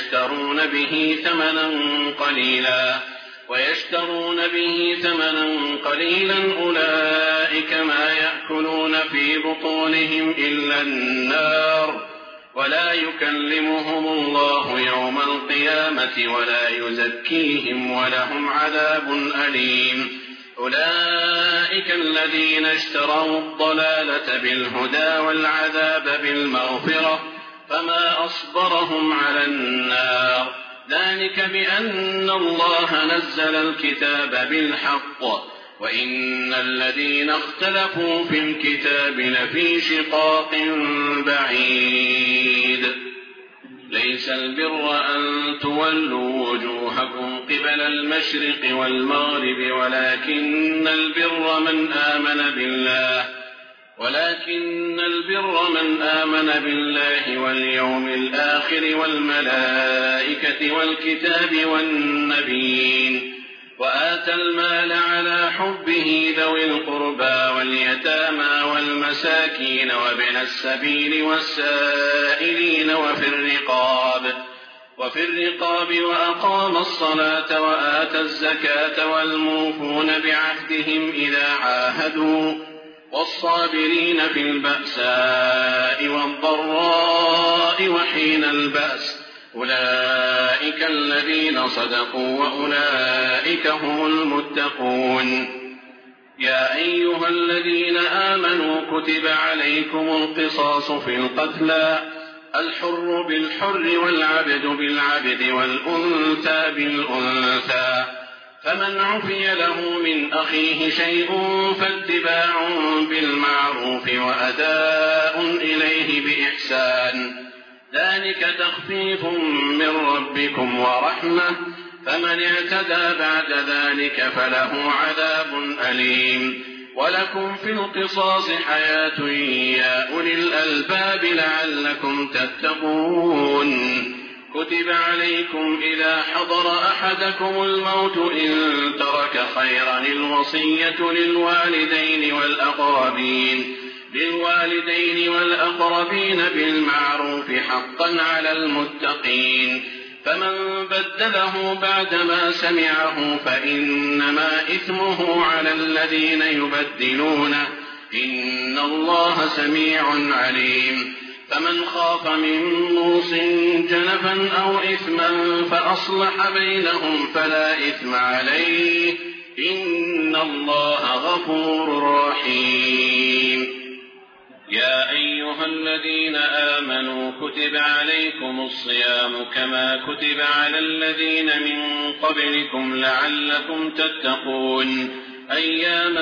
ويشترون به ثمنا قليلا أولئك ما يأكلون في بطونهم إلا النار ولا يكلمهم الله يوم القيامة ولا يزكيهم ولهم عذاب أليم أولئك الذين اشتروا الضلالة بالهدى والعذاب بالمغفرة فما أصبرهم على النار ذلك بأن الله نزل الكتاب بالحق وإن الذين اختلفوا في الكتاب لفي شقاق بعيد ليس البر أن تولوا وجوهكم قبل المشرق والمغرب ولكن البر من آمن بالله واليوم الآخر والملائكة والكتاب والنبيين وآتى المال على حبه ذوي القربى واليتامى والمساكين وابن السبيل والسائلين وفي الرقاب وأقام الصلاة وآتى الزكاة والموفون بعهدهم إذا عاهدوا والصابرين في البأساء والضراء وحين البأس أولئك الذين صدقوا وأولئك هم المتقون يا أيها الذين آمنوا كتب عليكم القصاص في القتلى الحر بالحر والعبد بالعبد والأنثى بالأنثى فمن عفي له من أخيه شيء فاتباع بالمعروف وأداء إليه بإحسان ذلك تخفيف من ربكم ورحمة فمن اعتدى بعد ذلك فله عذاب أليم ولكم في القصاص حياة يا أولي الألباب لعلكم تتقون كتب عليكم إذا حضر أحدكم الموت إن ترك خيرا الوصية للوالدين والأقربين بالمعروف حقا على المتقين فمن بدله بعدما سمعه فإنما إثمه على الذين يبدلونه إن الله سميع عليم فمن خاف من موص جنفا أو إثما فأصلح بينهم فلا إثم عليه إن الله غفور رحيم يا أيها الذين آمنوا كتب عليكم الصيام كما كتب على الذين من قبلكم لعلكم تتقون أياما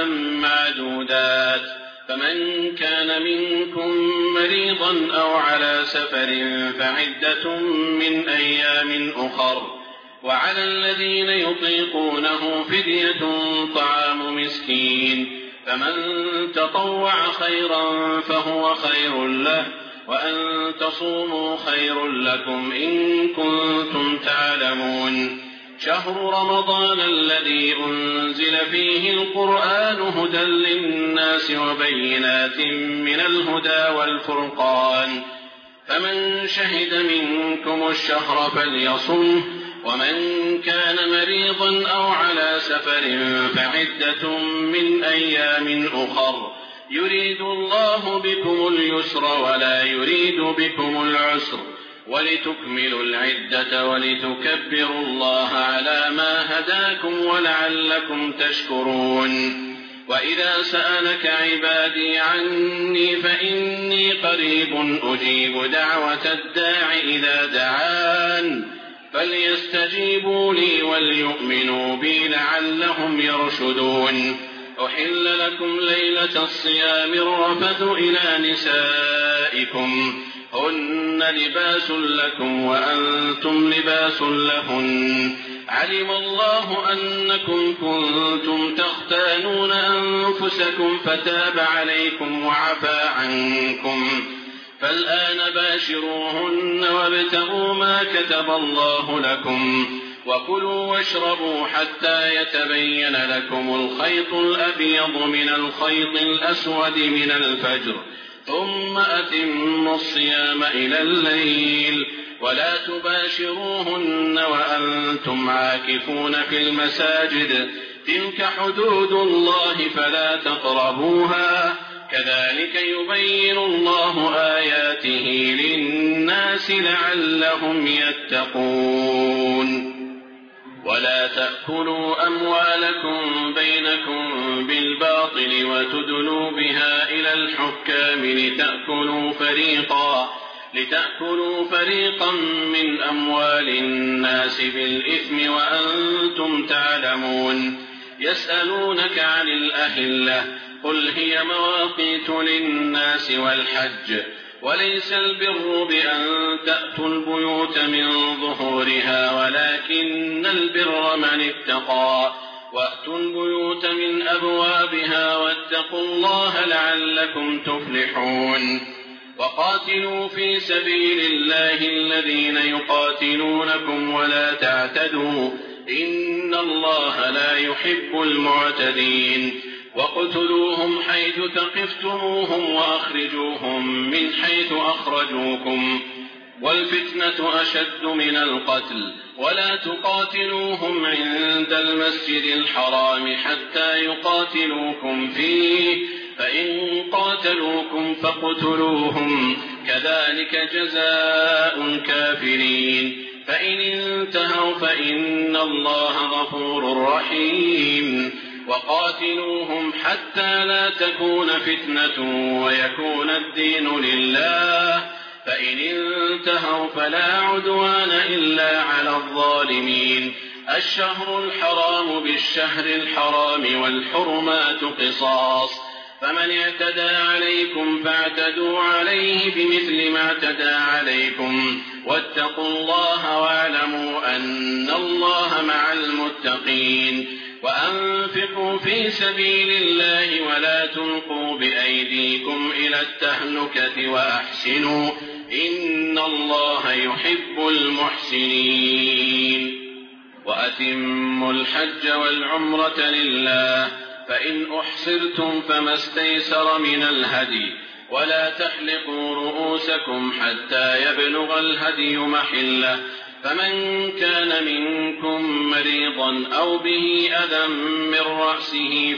معدودات فمن كان منكم مريضا أو على سفر فعدة من أيام أخر وعلى الذين يطيقونه فدية طعام مسكين فمن تطوع خيرا فهو خير له وأن تصوموا خير لكم إن كنتم تعلمون شهر رمضان الذي أنزل فيه القرآن هدى للناس وبينات من الهدى والفرقان فمن شهد منكم الشهر فليصمه ومن كان مريضا أو على سفر فعدة من أيام أخر يريد الله بكم اليسر ولا يريد بكم العسر ولتكملوا العدة ولتكبروا الله على ما هداكم ولعلكم تشكرون وإذا سألك عبادي عني فإني قريب أجيب دعوة الداع إذا دعان فليستجيبوا لي وليؤمنوا بي لعلهم يرشدون أحل لكم ليلة الصيام الرفث إلى نسائكم هن لباس لكم وأنتم لباس لهن علم الله أنكم كنتم تختانون أنفسكم فتاب عليكم وعفى عنكم فالآن باشروهن وابتغوا ما كتب الله لكم وكلوا واشربوا حتى يتبين لكم الخيط الأبيض من الخيط الأسود من الفجر ثم أتموا الصيام إلى الليل ولا تباشروهن وأنتم عاكفون في المساجد تلك حدود الله فلا تقربوها كذلك يبين الله آياته للناس لعلهم يتقون ولا تأكلوا أموالكم بينكم بالباطل وتدلوا بها إلى الحكام لتأكلوا فريقا من أموال الناس بالإثم وأنتم تعلمون يسألونك عن الأهلة قل هي مواقيت للناس والحج وليس البر بأن تأتوا البيوت من ظهورها ولكن البر من اتقى وأتوا البيوت من أبوابها واتقوا الله لعلكم تفلحون وقاتلوا في سبيل الله الذين يقاتلونكم ولا تعتدوا إن الله لا يحب المعتدين واقتلوهم حيث ثقفتموهم وأخرجوهم من حيث أخرجوكم والفتنة أشد من القتل ولا تقاتلوهم عند المسجد الحرام حتى يقاتلوكم فيه فإن قاتلوكم فاقتلوهم كذلك جزاء الكافرين فإن انتهوا فإن الله غفور رحيم وقاتلوهم حتى لا تكون فتنة ويكون الدين لله، فإن انتهوا فلا عدوان إلا على الظالمين. الشهر الحرام بالشهر الحرام والحرمات قصاص، فمن اعتدى عليكم فاعتدوا عليه بمثل ما اعتدى عليكم، واتقوا الله واعلموا أن الله مع المتقين. وأنفقوا في سبيل الله ولا تلقوا بأيديكم إلى التهلكة وأحسنوا إن الله يحب المحسنين. وأتموا الحج والعمرة لله، فإن أحصرتم فما استيسر من الهدي، ولا تحلقوا رؤوسكم حتى يبلغ الهدي محله، فمن كان منكم مريضا أو به أذى من رأسه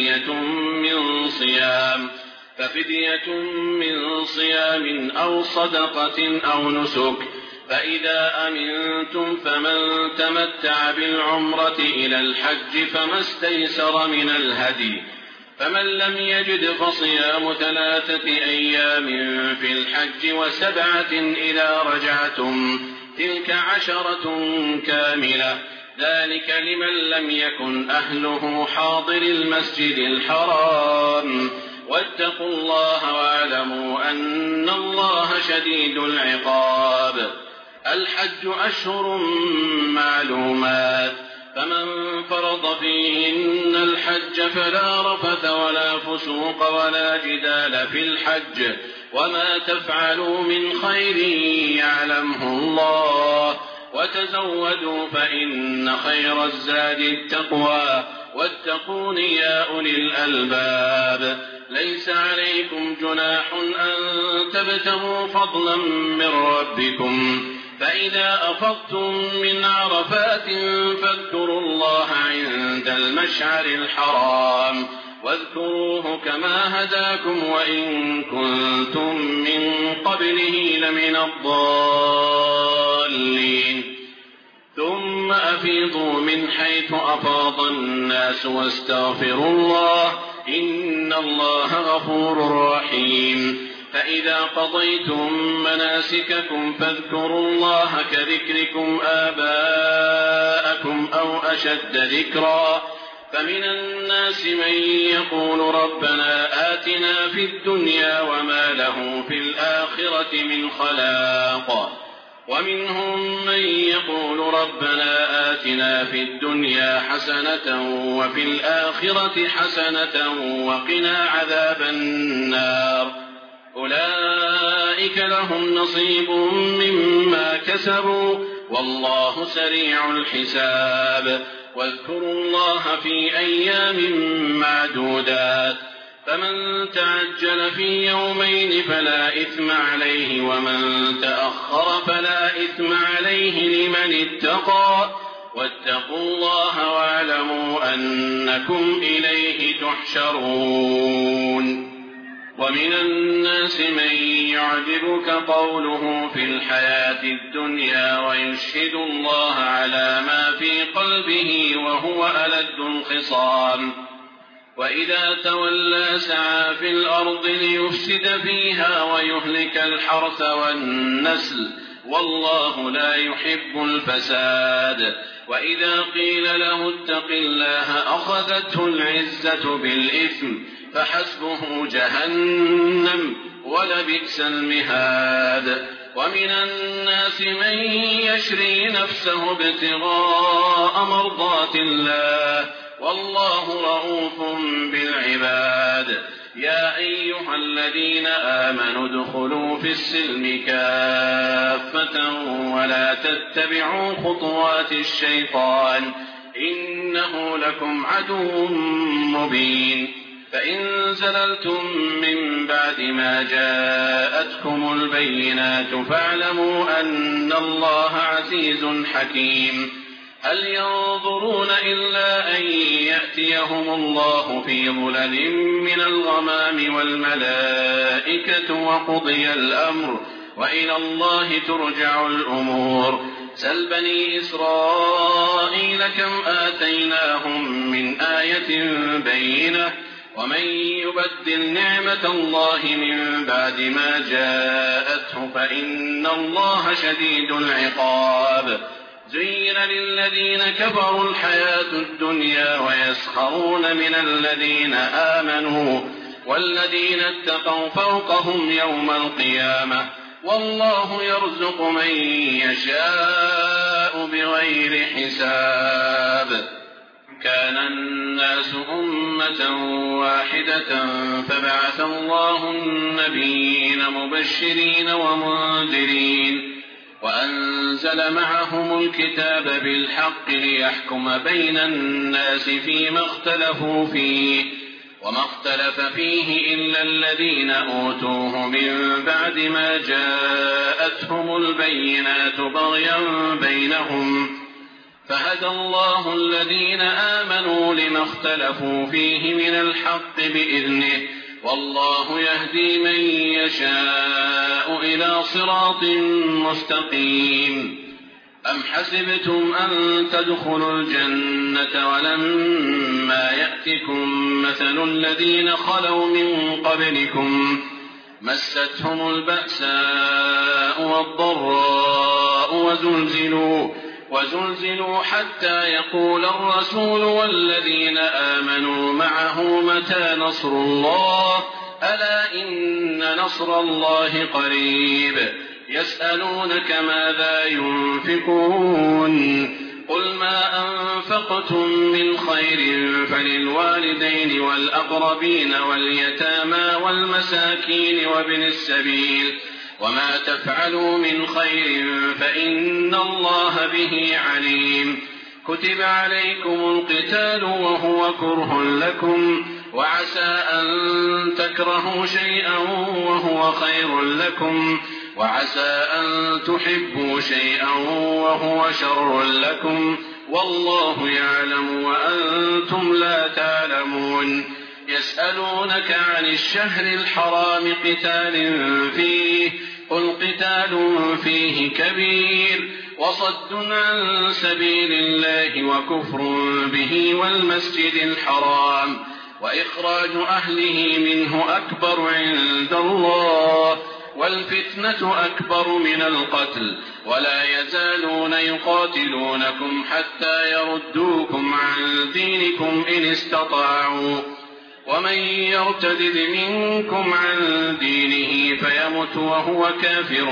ففدية من صيام أو صدقة أو نسك. فإذا أمنتم فمن تمتع بالعمرة إلى الحج فما استيسر من الهدي، فمن لم يجد فصيام 3 أيام في الحج و7 إذا رجعتم، تلك 10 كاملة، ذلك لمن لم يكن أهله حاضر المسجد الحرام. واتقوا الله واعلموا أن الله شديد العقاب. الحج أشهر معلومات، فمن فرض فيهن الحج فلا رفث ولا فسوق ولا جدال في الحج، وما تفعلوا من خير يعلمه الله، وتزودوا فإن خير الزاد التقوى، واتقون يا أولي الألباب. ليس عليكم جناح أن تبتغوا فضلا من ربكم، فإذا أفضتم من عرفات فاذكروا الله عند المشعر الحرام، واذكروه كما هداكم وإن كنتم من قبله لمن الضالين. ثم أفيضوا من حيث أفاض الناس واستغفروا الله إن الله غفور رحيم. فإذا قضيتم مناسككم فاذكروا الله كذكركم آباءكم أو أشد ذكرا. فمن الناس من يقول ربنا آتنا في الدنيا وما له في الآخرة من خلاق، ومنهم من يقول ربنا آتنا في الدنيا حسنة وفي الآخرة حسنة وقنا عذاب النار. أولئك لهم نصيب مما كسبوا والله سريع الحساب. واذكروا الله في أيام معدودات، فمن تعجل في يومين فلا إثم عليه، ومن تأخر فلا إثم عليه لمن اتقى، واتقوا الله واعلموا أنكم إليه تحشرون. ومن الناس من يعجبك قوله في الحياة الدنيا ويشهد الله على ما في قلبه وهو ألد الخصام، وإذا تولى سعى في الأرض ليفسد فيها ويهلك الحرث والنسل والله لا يحب الفساد. وإذا قيل له اتق الله أخذته العزة بالإثم فحسبه جهنم ولبئس المهاد. ومن الناس من يشري نفسه ابتغاء مرضات الله والله رؤوف بالعباد. يا أيها الذين آمنوا ادخلوا في السلم كافة ولا تتبعوا خطوات الشيطان إنه لكم عدو مبين. فإن زللتم من بعد ما جاءتكم البينات فاعلموا أن الله عزيز حكيم. هل ينظرون إلا أن يأتيهم الله في ظلل من الغمام والملائكة وقضي الأمر وإلى الله ترجع الأمور. سل بني إسرائيل كم آتيناهم من آية بينة ومن يبدل نعمة الله من بعد ما جاءته فإن الله شديد العقاب. زين للذين كفروا الحياة الدنيا ويسخرون من الذين آمنوا والذين اتقوا فوقهم يوم القيامة والله يرزق من يشاء بغير حساب. كان الناس أمة واحدة فبعث الله النبيين مبشرين ومنذرين وأنزل معهم الكتاب بالحق ليحكم بين الناس فيما اختلفوا فيه وما اختلف فيه إلا الذين أوتوه من بعد ما جاءتهم البينات بغيا بينهم فهدى الله الذين آمنوا لما اختلفوا فيه من الحق بإذنه والله يهدي من يشاء إلى صراط مستقيم. أم حسبتم أن تدخلوا الجنة ولما يأتكم مثل الذين خلوا من قبلكم مستهم البأساء والضراء وزلزلوا حتى يقول الرسول والذين آمنوا معه متى نصر الله ألا إن نصر الله قريب. يسألونك ماذا ينفقون قل ما أنفقتم من خير فللوالدين والأقربين واليتامى والمساكين وابن السبيل وما تفعلوا من خير فإن الله به عليم. كتب عليكم القتال وهو كره لكم وعسى أن تكرهوا شيئا وهو خير لكم وعسى أن تحبوا شيئا وهو شر لكم والله يعلم وأنتم لا تعلمون. يسألونك عن الشهر الحرام قتال فيه قل قتال فيه كبير وصد عن سبيل الله وكفر به والمسجد الحرام وإخراج أهله منه أكبر عند الله والفتنة أكبر من القتل ولا يزالون يقاتلونكم حتى يردوكم عن دينكم إن استطاعوا ومن يرتد منكم عن دينه فيمت وهو كافر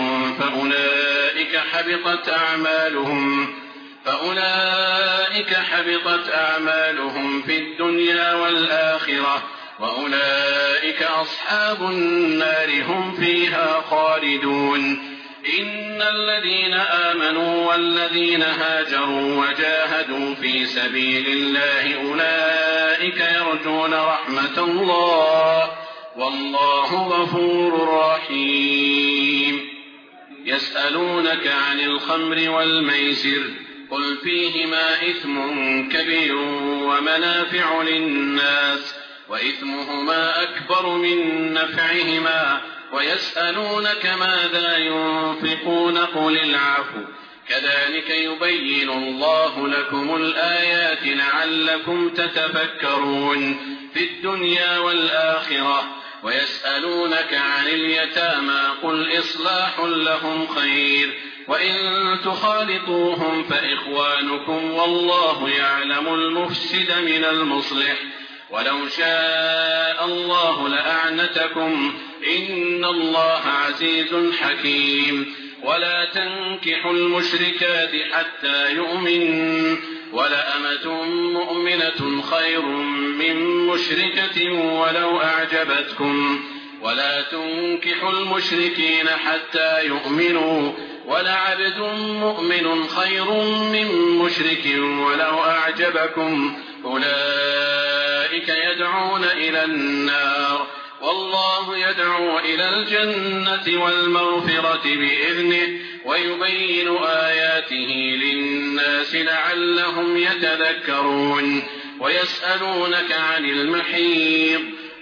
فأولئك حبطت أعمالهم في الدنيا والآخرة وأولئك أصحاب النار هم فيها خالدون. إن الذين آمنوا والذين هاجروا وجاهدوا في سبيل الله أولئك يرجون رحمة الله والله غفور رحيم. يسألونك عن الخمر والميسر قل فيهما إثم كبير ومنافع للناس وإثمهما أكبر من نفعهما ويسألونك ماذا ينفقون قل العفو كذلك يبين الله لكم الآيات لعلكم تتفكرون في الدنيا والآخرة. ويسألونك عن اليتامى قل إصلاح لهم خير وإن تخالطوهم فإخوانكم والله يعلم المفسد من المصلح ولو شاء الله لأعنتكم إن الله عزيز حكيم. ولا تنكحوا المشركات حتى يؤمنوا ولأمة مؤمنة خير من مشركة ولو أعجبتكم ولا تنكحوا المشركين حتى يؤمنوا ولعبد مؤمن خير من مشرك ولو أعجبكم أولئك يدعون إلى النار والله يدعو إلى الجنة والمغفرة بإذنه ويبين آياته للناس لعلهم يتذكرون. ويسألونك عن المحيض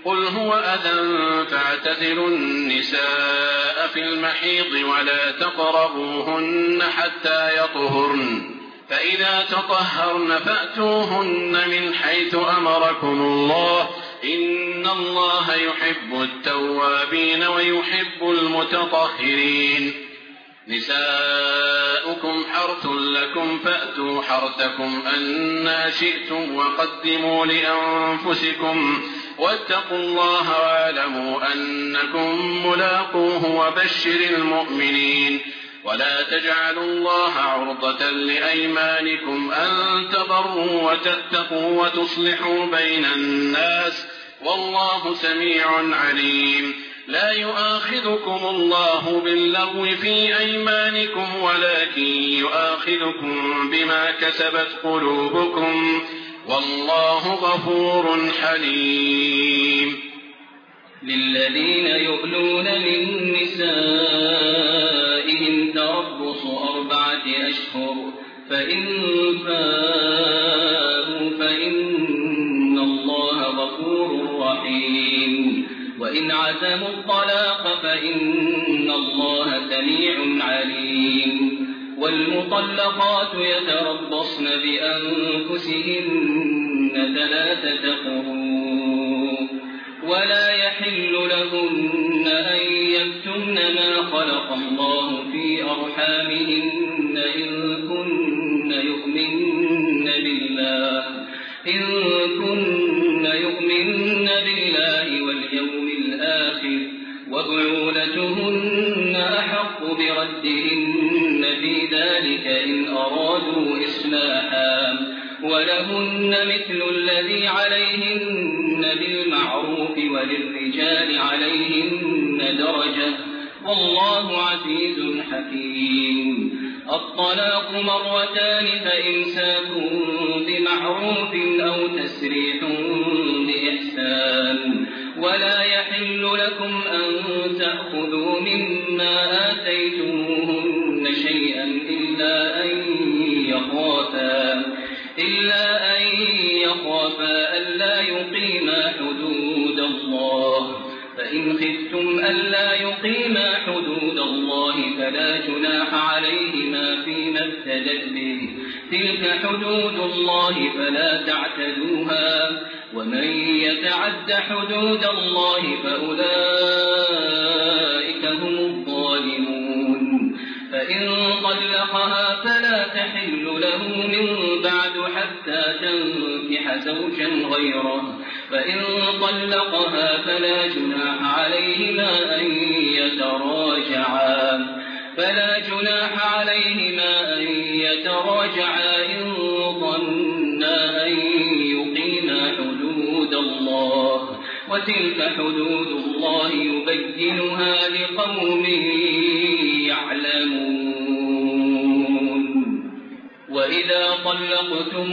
قل هو أذى فاعتزلوا النساء في المحيض ولا تقربوهن حتى يطهرن فإذا تطهرن فأتوهن من حيث أمركم الله إن الله يحب التوابين ويحب المتطهرين نساؤكم حرث لكم فأتوا حرثكم أنى شئتم وقدموا لأنفسكم واتقوا الله واعلموا أنكم ملاقوه وبشر المؤمنين ولا تجعلوا الله عرضة لأيمانكم أن تبروا وتتقوا وتصلحوا بين الناس والله سميع عليم لا يؤاخذكم الله باللغو في أيمانكم ولكن يؤاخذكم بما كسبت قلوبكم والله غفور حليم للذين يؤلون من نسائهم تربص 4 أشهر فإن فاءوا فإن الله غفور رحيم وإن عزموا الطلاق فإن الله سميع عليم والمطلقات يتربصن بأنفسهن 3 قروء ولا يحل لهن أن يكتمن ما خلق الله في أرحامهن إن كن يؤمن بالله واليوم الآخر وبعولتهن أحق بردهن في ذلك إن أرادوا إصلاحا ولهن مثل الذي عليهن بالمعروف وللرجال عليهن درجة والله عزيز حكيم الطلاق 2 فإمساك بمعروف أو تسريح بإحسان ولا يحل لكم أن تأخذوا مما آتيتموهن شيئا إلا أن يخافا ألا يقيما حدود الله فإن خفتم ألا يقيما حدود الله فلا جناح عليهما فيما افتدت به تلك حدود الله فلا تعتدوها ومن يتعد حدود الله فأولئك هم الظالمون فإن طلقها فلا تحل له من بعد حتى تنكح زوجا غيره فإن طلقها فلا جناح عليهما أن يتراجعا إن ظنا أن يقيما حدود الله وتلك حدود الله يبينها لقوم يعلمون وإذا طلقتم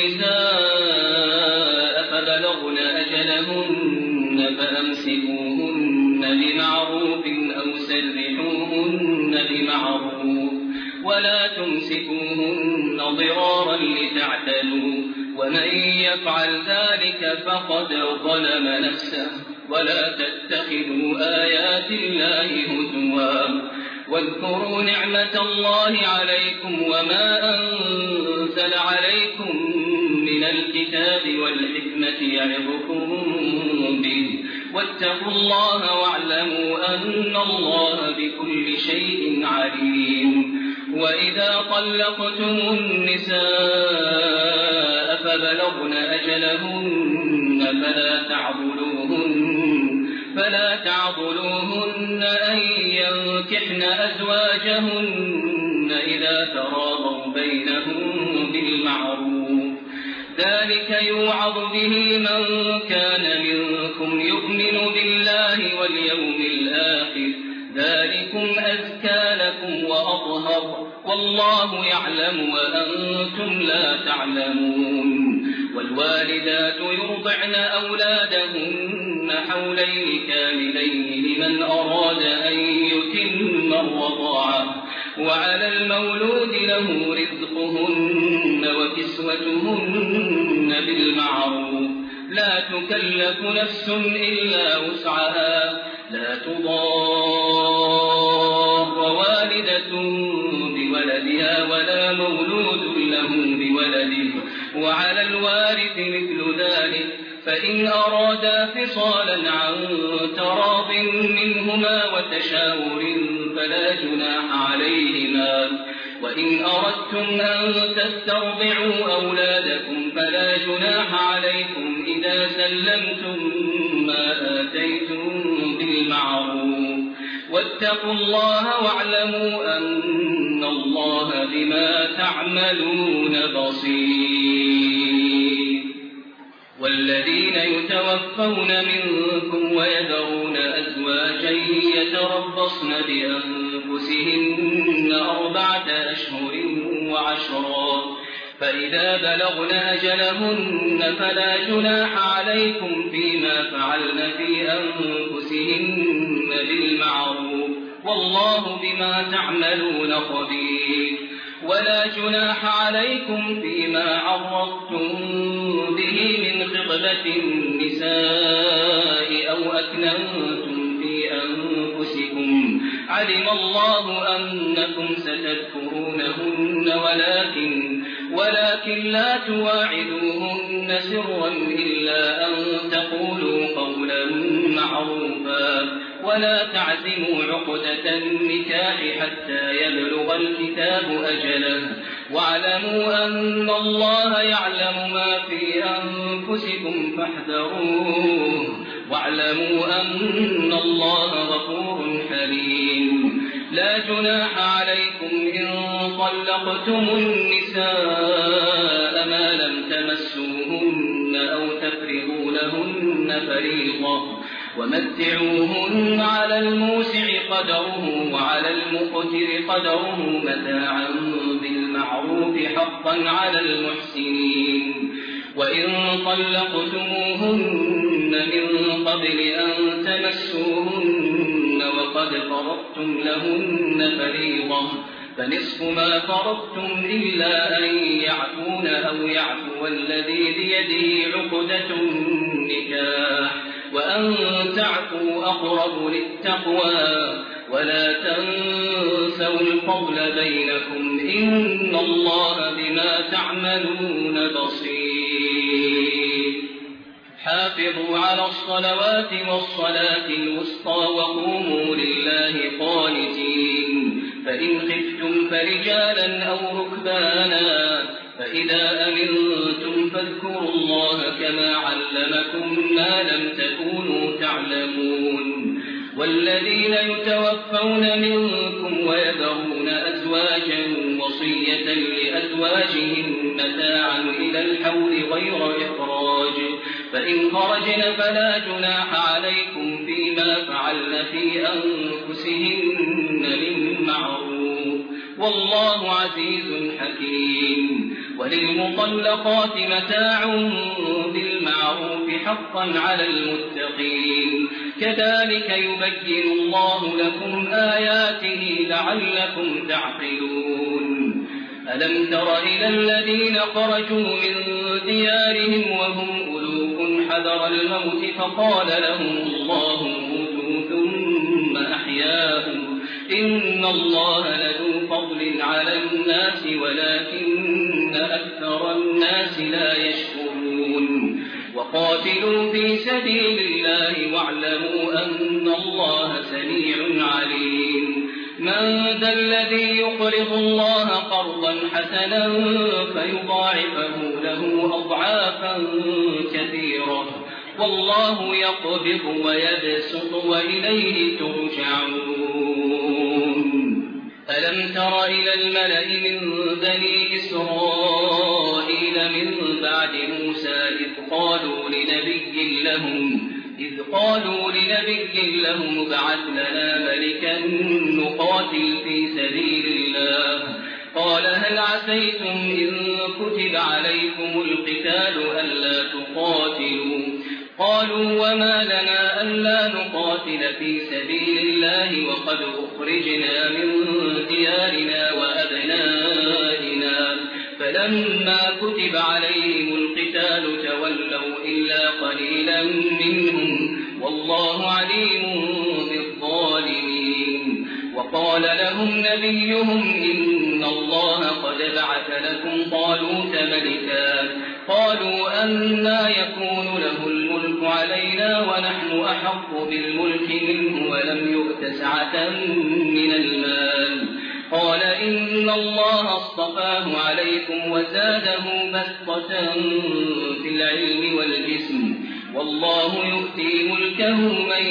النساء فبلغن أجلهن فأمسكوهن بمعروف أو سرحوهن بمعروف ولا تمسكوهن ضرارا لتعتدوا ومن يفعل ذلك فقد ظلم نفسه ولا تتخذوا آيات الله هزوا واذكروا نعمة الله عليكم وما أنزل عليكم من الكتاب والحكمة يعظكم به واتقوا الله واعلموا أن الله بكل شيء عليم وإذا طلقتم النساء فبلغن أجلهن فلا تعضلوهن أن ينكحن أزواجهن إذا تراضوا بينهم بالمعروف ذلك يوعظ به من كان منكم يؤمن بالله واليوم الآخر ذلكم أزكى لكم وأطهر والله يعلم وأنتم لا تعلمون والوالدات يرضعن أولادهن حولين كاملين لمن أراد أن يتم الرضاعة وعلى المولود له رزقهن وكسوتهن بالمعروف لا تكلف نفس إلا وسعها لا تضار والدة بولدها ولا مولود له بولده وعلى الوارث مثل ذلك فإن أرادا فصالا عن تراض منهما وتشاور فلا جناح عليهما وإن أردتم أن تسترضعوا أولادكم فلا جناح عليكم إذا سلمتم ما آتيتم بالمعروف واتقوا الله واعلموا أن الله بما تعملون بصير. والذين يتوفون منكم ويذرون أزواجا يتربصن بأنفسهن 4 أشهر وعشرا فإذا بلغن أجلهن فلا جناح عليكم فيما فعلن في أنفسهن بالمعروف والله بما تعملون خبير. ولا جناح عليكم فيما عرضتم به من خطبة النساء أو أكننتم في أنفسكم علم الله أنكم ستذكرونهن ولكن لا تواعدوهن سرا إلا أن تقولوا قولا معروفا ولا تعزموا عقدة النكاح حتى يبلغ الكتاب أجله واعلموا أن الله يعلم ما في أنفسكم فاحذروه واعلموا أن الله غفور حليم. لا جناح عليكم إن طلقتم النساء ما لم تمسوهن أو تفرضوا لهن فريضة ومتعوهن على الموسع قدره وعلى المقتر قدره متاعا بالمعروف حقا على المحسنين. وإن طلقتموهن من قبل أن تمسوهن وقد فرضتم لهن فريضة فنصف ما فرضتم إلا أن يعفون أو يعفو الذي بيده عقدة النكاح وأن تعفوا أقرب للتقوى ولا تنسوا الفضل بينكم إن الله بما تعملون بصير. حافظوا على الصلوات والصلاة الوسطى وقوموا لله قانتين فإن خفتم فرجالا أو ركبانا فإذا أمنتم فاذكروا الله كما علمكم ما لم تكونوا تعلمون. والذين يتوفون منكم ويذرون أزواجا وصية لأزواجهم متاعا إلى الحول غير إخراج فإن خرجن فلا جناح عليكم فيما فعلن في أنفسهن من معروف والله عزيز حكيم. وللمطلقات متاع بالمعروف حقا على المتقين كذلك يبين الله لكم آياته لعلكم تعقلون. ألم تر إلى الذين خرجوا من ديارهم وهم ألوف حذر الموت فقال لهم الله موتوا ثم أحياهم إن الله لذو فضل على الناس ولكن أكثر الناس لا يشكرون. وقاتلوا في سبيل الله واعلموا أن الله سميع عليم. من ذا الذي يقرض الله قرضا حسنا فيضاعفه له أضعافا كثيرة والله يقبض ويبسط وإليه ترجعون. ألم تر إلى الملأ من بني إسرائيل من بعد موسى إذ قالوا لنبي لهم ابعث لنا ملكا نقاتل في سبيل الله قال هل عسيتم إن كتب عليكم القتال ألا تقاتلوا قالوا وما لنا ألا نقاتل في سبيل الله وقد أخرجنا من ديارنا وأبنائنا فلما كتب عليهم القتال تولوا إلا لهم نبيهم إن الله قد بعث لكم طالوت ملكا قالوا أنى يكون له الملك علينا ونحن أحق بالملك منه ولم يؤت سعة من المال قال إن الله اصطفاه عليكم وزاده بسطة في العلم والجسم والله يؤتي ملكه من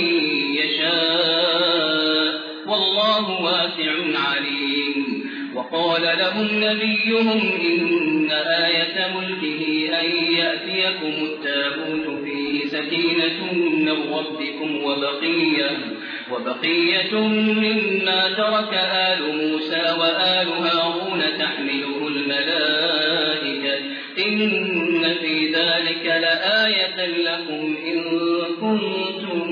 يشاء والله واسع عليم وقال لهم نبيهم إن آية ملكه أن يأتيكم التابوت فيه سكينة من ربكم وبقية مما ترك آل موسى وآل هارون تحمله الملائكة إن في ذلك لآية لكم إن كنتم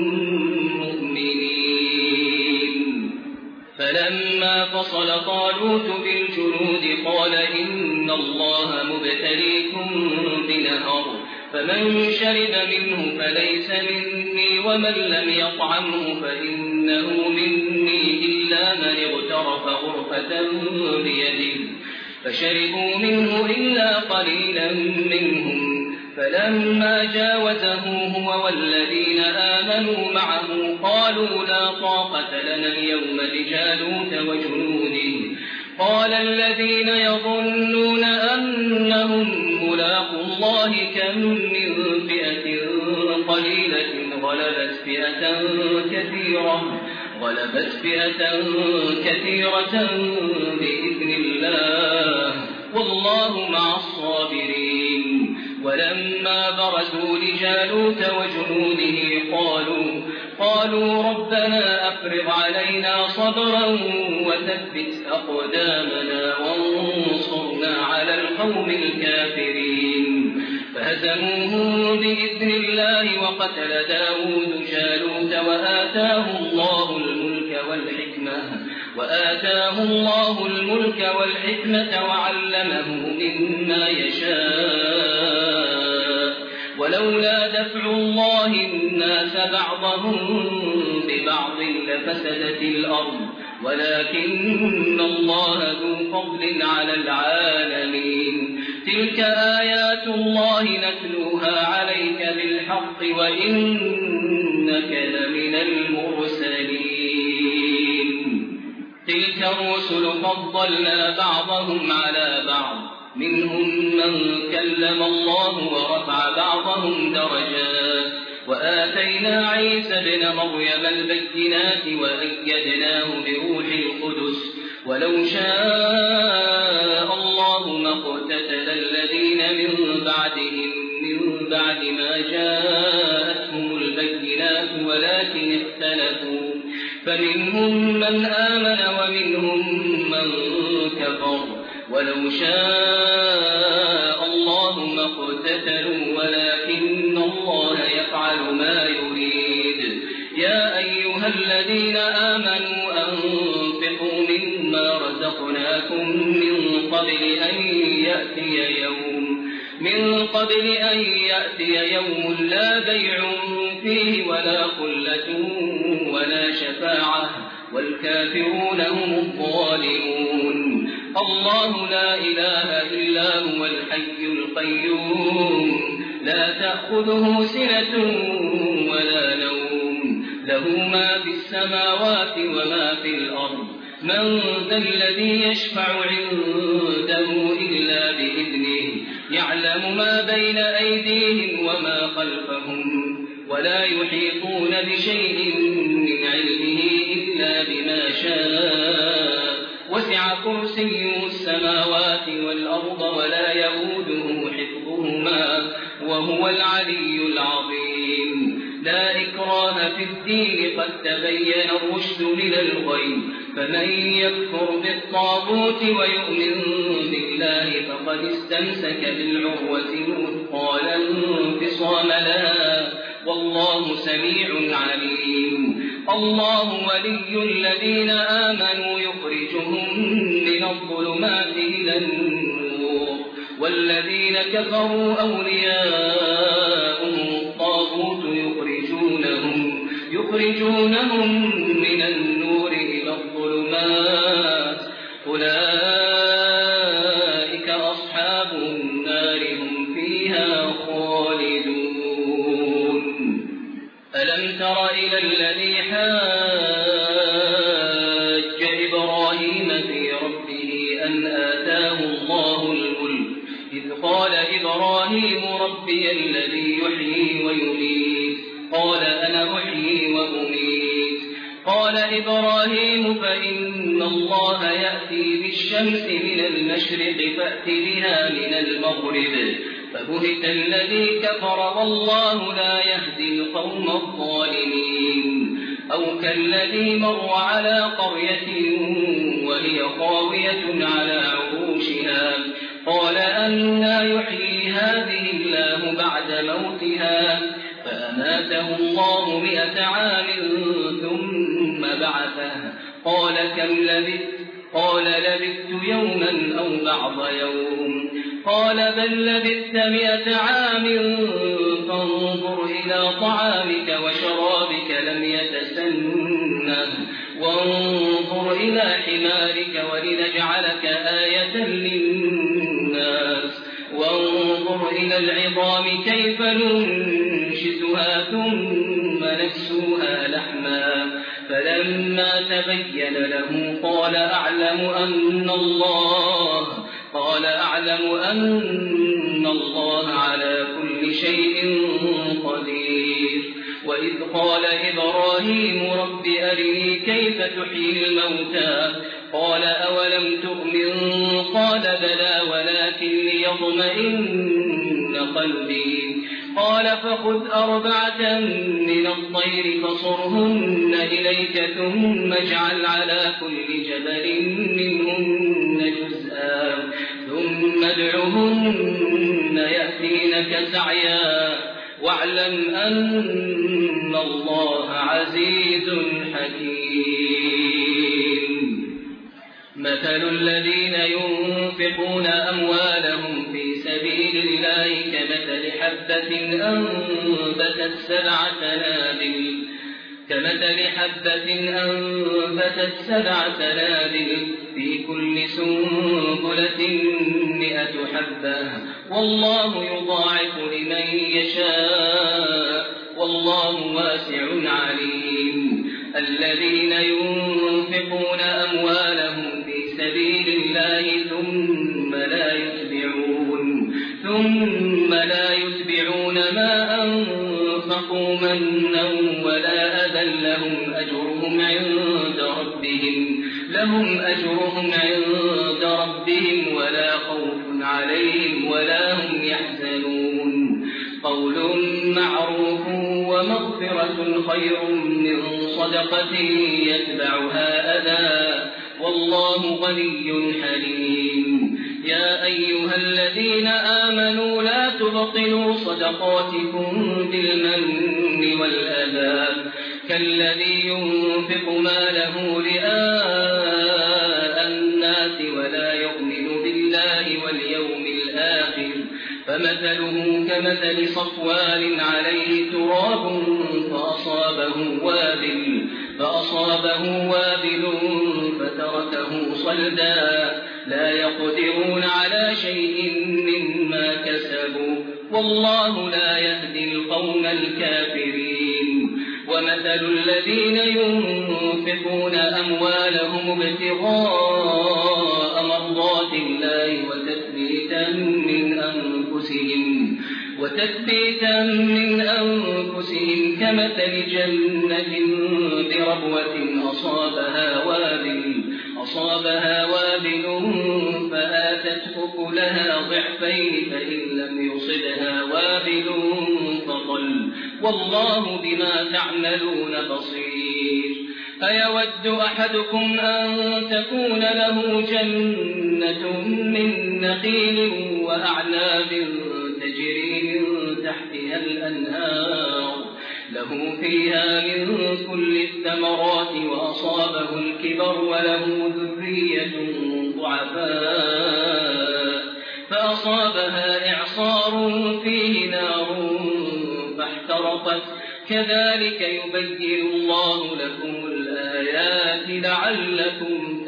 مؤمنين فلما فصل طالوت بالجنود قال إن الله مبتليكم بنهر فمن شرب منه فليس مني ومن لم يطعمه فإنه مني إلا من اغترف غرفة بيده فشربوا منه إلا قليلا منهم فلما جاوزه هو والذين آمنوا معه قالوا لا طاقة لنا اليوم بجالوت وجنوده قال الذين يظنون أنهم ملاقو الله كم من فئة قليلة غلبت فئة كثيرة بإذن الله والله مع الصابرين ولما برزوا لجالوت وجنوده قالوا ربنا أفرغ علينا صبرا وثبت أقدامنا وانصرنا على القوم الكافرين فهزموهم بإذن الله وقتل داود جالوت وآتاه الله الملك والحكمة وعلمه مما يشاء ولولا دفع الله الناس بعضهم ببعض لفسدت الأرض ولكن الله ذو فضل على العالمين تلك آيات الله نتلوها عليك بالحق وإنك لمن المرسلين تلك الرسل فضلنا بعضهم على بعض منهم من كلم الله ورفع بعضهم درجات وآتينا عيسى ابن مريم البينات وأيدناه بروح القدس ولو شاء الله ما اقتتل الذين من بعدهم من بعد ما جاءتهم البينات ولكن اختلفوا فمنهم من آمن ومنهم من كفر ولو شاء الله ما اقتتلوا ولكن الله يفعل ما يريد يا أيها الذين آمنوا أنفقوا مما رزقناكم من قبل أن يأتي يوم لا بيع فيه ولا خلة ولا شفاعة والكافرون هم الظالمون الله لا إله إلا هو الحي القيوم لا تأخذه سنة ولا نوم له ما في السماوات وما في الأرض من ذا الذي يشفع عنده إلا بإذنه يعلم ما بين أيديهم وما خلفهم ولا يحيطون بشيء من علمه إلا بما شاء وسع كرسيه السماوات والأرض ولا يؤوده حفظهما وهو العلي العظيم لا إكراه في الدين قد تبين الرشد من الغي فمن يكفر بالطاغوت ويؤمن بالله فقد استمسك بالعروة الوثقى لا انفصام لها والله سميع عليم الله ولي الذين آمنوا يخرجهم من الظلمات إلى النور والذين كفروا أولياءهم الطاغوت يخرجونهم من النور إلى الظلمات آتاه الله الملك إذ قال إبراهيم ربي الذي يحيي ويميت قال أنا أحيي وأميت قال إبراهيم فإن الله يأتي بالشمس من المشرق فأت بها من المغرب فبهت الذي كفر والله لا يهدي القوم الظالمين أو كالذي مر على قرية وهي خاوية على عروشها قال أنى يحيي هذه الله بعد موتها فأماته الله 100 عام ثم بعثه قال كم لبثت قال لبثت يوما أو بعض يوم قال بل لبثت 100 عام فانظر إلى طعامك وشرابك لم يتسنه وانظر إلى حمارك ولنجعلك آية للناس وانظر إلى العظام كيف ننشزها ثم نكسوها لحما فلما تبين له قال أعلم أن الله على كل شيء قدير وإذ قال إبراهيم رب أرني كيف تحيي الموتى قال أولم تؤمن قال بلى ولكن ليطمئن قلبي قال فخذ 4 من الطير فصرهن إليك ثم اجعل على كل جبل منهن جزءا ثم ادعهن يأتينك سعيا واعلم أن الله عزيز حكيم مثل الذين ينفقون أموالهم في سبيل الله كمثل حبة أنبتت 7 سنابل في كل سنبلة 100 حبة والله يضاعف لمن يشاء والله واسع عليم الذين ينفقون أموالهم في سبيل الله ثم لا يتبعون ما أنفقوا منا ولا أذى لهم أجرهم عند ربهم ولا خوف عليهم ولا هم يحزنون قول معروف ومغفرة خير من صدقة يتبعها أذى والله غني حليم يا أيها الذين آمنوا لا تبطلوا صدقاتكم بالمن والأذى كالذي ينفق ماله رئاء الناس ولا يؤمن بالله واليوم الآخر فمثله كمثل صفوان عليه تراب فأصابه وابل فتركه صلدا لا يقدرون على شيء مما كسبوا والله لا يهدي القوم الكافرين ومثل الذين ينفقون أموالهم ابتغاء مرضات الله وتثبيتا من أنفسهم كمثل جنة بربوة أصابها وابل فآتت أكلها ضعفين فإن لم يصبها وابل فطل والله بما تعملون بصير أيود أحدكم أن تكون له جنة من نخيل وأعناب تجري من تحتها الأنهار له فيها من كل الثمرات وأصابه الكبر وله ذرية ضعفاء فأصابها إعصار فيه نار فاحترقت كذلك يبين الله لكم الآيات لعلكم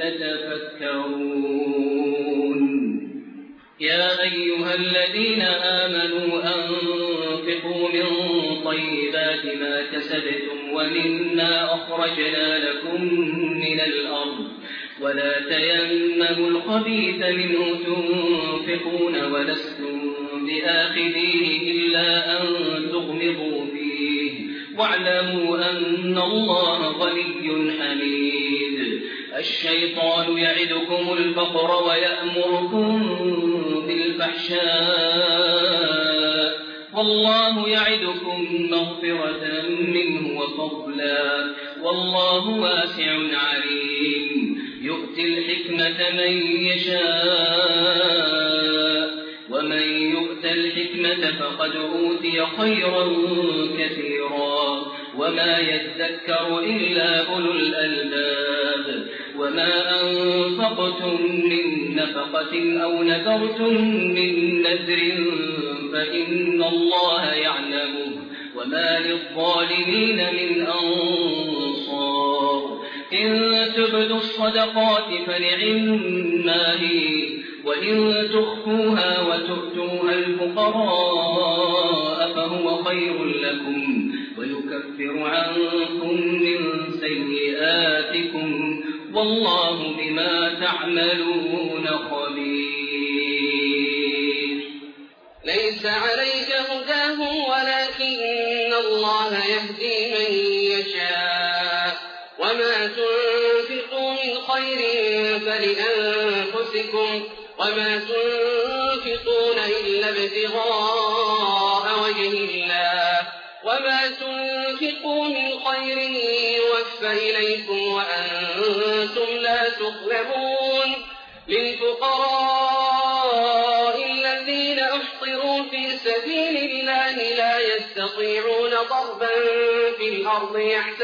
تتفكرون يا أيها الذين آمنوا أنفقوا من طيبات ما كسبتم ومما أخرجنا لكم من الأرض ولا تيمموا الخبيث منه تنفقون ولستم بآخذيه إلا أن تغمضوا فيه واعلموا أن الله غني حميد. الشيطان يعدكم الفقر ويأمركم بالفحشاء والله يعدكم مغفرة منه وفضلا والله واسع عليم. يؤتي الحكمة من يشاء ومن يؤت الحكمة فقد أوتي خيرا كثيرا وما يذكر إلا أولو الألباب. وما أنفقتم من نفقة أو نذرتم من نذر فإن الله يعلمه وما للظالمين من أنصار. إن تبدوا الصدقات فنعما هي وإن تخفوها وتؤتوها الفقراء فهو خير لكم ويكفر عنكم من سيئاتكم والله بما تعملون خبير. ليس عليك هداهم ولكن الله يهدي من يشاء وما تنفقوا من خير فلأنفسكم وما تنفقون إلا ابتغاء وجه الله وما تنفقوا من خير يوفى إليكم وأنتم لا تظلمون. للفقراء الذين أحصروا في سبيل الله لا يستطيعون ضربا في الأرض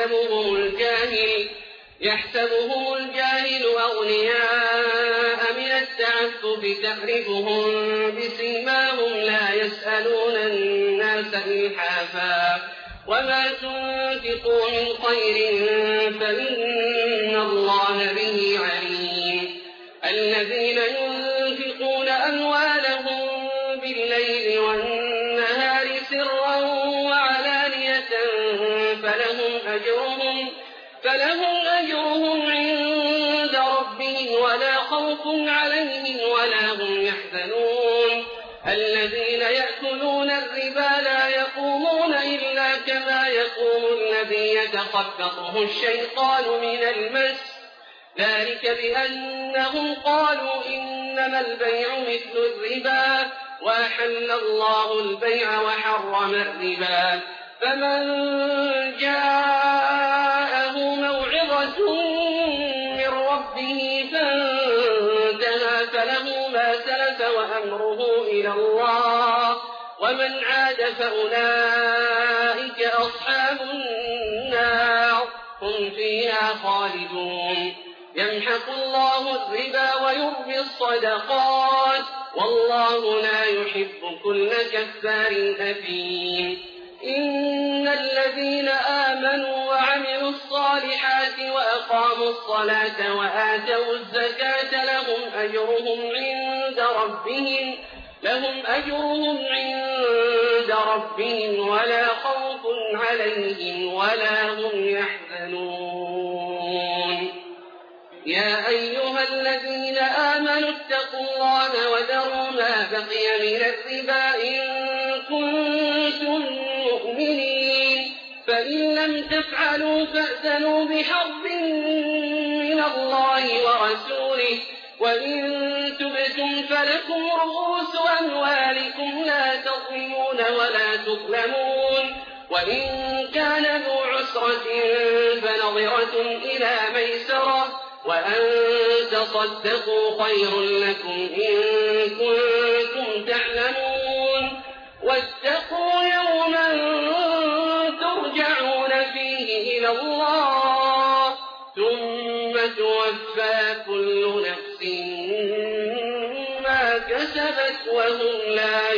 يحسبهم الجاهل أغنياء من التعفف تعرفهم بسيماهم لا يسألون الناس إلحافا وما تنفقوا من خير فإن الله به عليم. الذين ينفقون أموالهم بالليل والنهار سرا وعلانية فلهم أجرهم عند ربهم ولا خوف عليهم ولا هم يحزنون. الذين يأكلون الربا لا يقومون إلا كما يقوم الذي يتخبطه الشيطان من المس ذلك بأنهم قالوا إنما البيع مثل الربا وأحل الله البيع وحرم الربا. فمن جاءه موعظة من ربه فانتهى فله ما سلف وأمره إلى الله ومن عاد فأولئك أصحاب النار هم فيها خالدون. يمحق الله الربا ويربي الصدقات والله لا يحب كل كفار أثيم. إن الذين آمنوا وعملوا الصالحات وأقاموا الصلاة وآتوا الزكاة لهم أجرهم عند ربهم ولا خوف عليهم ولا هم يحزنون. يا أيها الذين آمنوا اتقوا الله وذروا ما بقي من الربا إن كنتم مؤمنين فإن لم تفعلوا فأذنوا بحرب من الله ورسوله وإن تبتم فلكم رؤوس أموالكم لا تظلمون ولا تظلمون. وإن كان ذو عسرة فنظرة إلى ميسرة وأن تصدقوا خير لكم إن كنتم تعلمون. واتقوا يوما ترجعون فيه إلى الله ثم توفى كل نفس ما كسبت وهم لا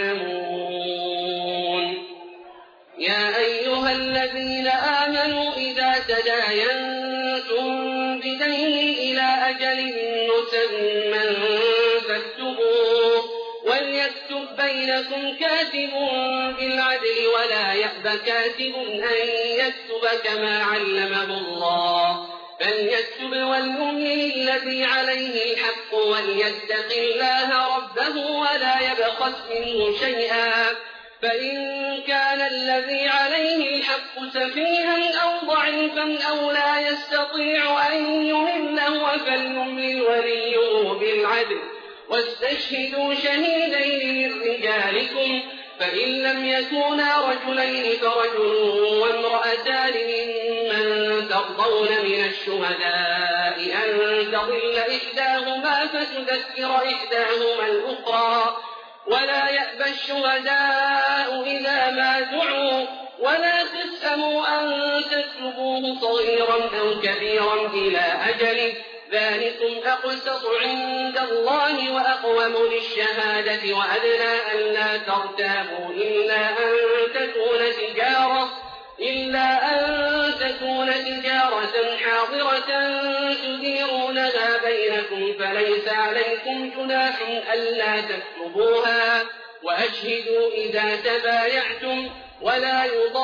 يظلمون. يا أيها الذين آمنوا إذا تداينتم بدين إلى أجل مسمى فاكتبوه وليكتب بينكم كاتب بالعدل ولا يأب كاتب أن يكتب كما علمه الله فليكتب وليملل الذي عليه الحق وليتق الله ربه ولا يبخس منه شيئا، فإن كان الذي عليه الحق سفيها أو ضعيفا أو لا يستطيع أن يمل هو فليملل وليه بالعدل، واستشهدوا شهيدين من رجالكم، فإن لم يكونا رجلين فرجل وامرأتان ممن ترضون من الشهداء أن تضل إحداهما فتذكر إحداهما الأخرى، ولا يأبى الشهداء إذا ما دعوا، ولا تسأموا أن تكتبوه صغيرا أو كبيرا إلى أجله، ذلكم أقسط عند الله وأقوم للشهادة وأدنى ألا ترتابوا إلا أن تكون تجارة حاضرة تديرونها بينكم فليس عليكم جناح ألا تكتبوها، وأشهدوا إذا تبايعتم، ولا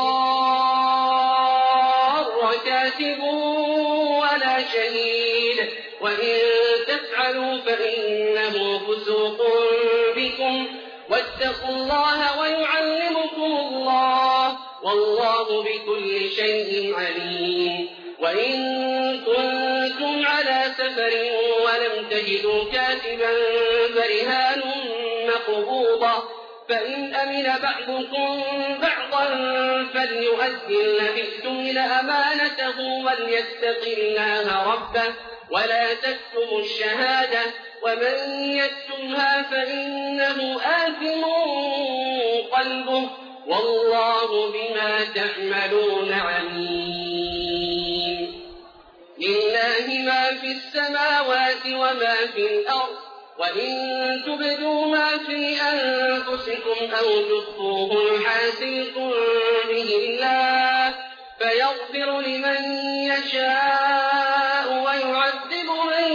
يضار كاتب ولا شهيد، وإن تفعلوا فإنه فسوق بكم، واتقوا الله ويعلمكم الله، والله بكل شيء عليم. وإن كنتم على سفر ولم تجدوا كاتبا فرهان مقبوضة، فإن أمن بعضكم بعضا فليؤدي الذي اؤتمن أمانته وليتق الله ربه ولا تكتموا الشهادة، ومن يكتمها فإنه آثم قلبه، والله بما تعملون عليم. لله ما في السماوات وما في الأرض، وإن تبدوا ما في أنفسكم أو تخفوه يحاسبكم به الله فيغفر لمن يشاء ويعذب من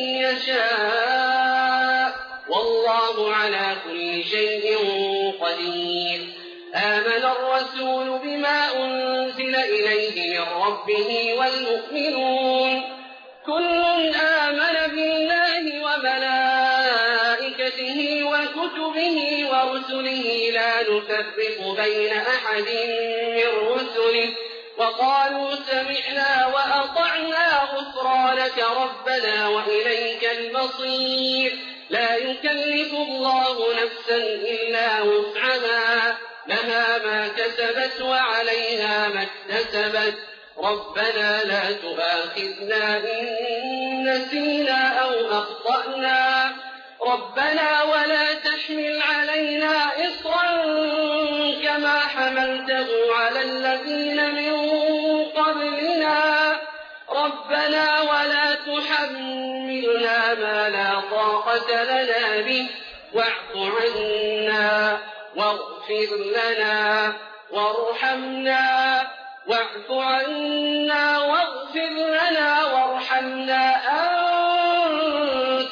يشاء، والله على كل شيء قدير. آمن الرسول بما أنزل إليه من ربه والمؤمنون كل آمن بالله وملائكته وكتبه ورسله لا نفرق بين أحد من رسله، وقالوا سمعنا وأطعنا غفرانك ربنا وإليك المصير. لا يكلف الله نفسا إلا وسعها، لها ما كسبت وعليها ما اكتسبت، ربنا لا تؤاخذنا إن نسينا أو أخطأنا، ربنا ولا تحمل علينا إصرا كما حملته على الذين من قبلنا، ربنا ولا تحملنا ما لا طاقة لنا به، واعف عنا واغفر لنا وارحمنا، واعف عنا واغفر لنا وارحمنا، أنت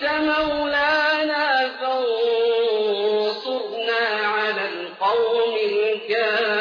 مولانا فانصرنا على القوم الكافرين.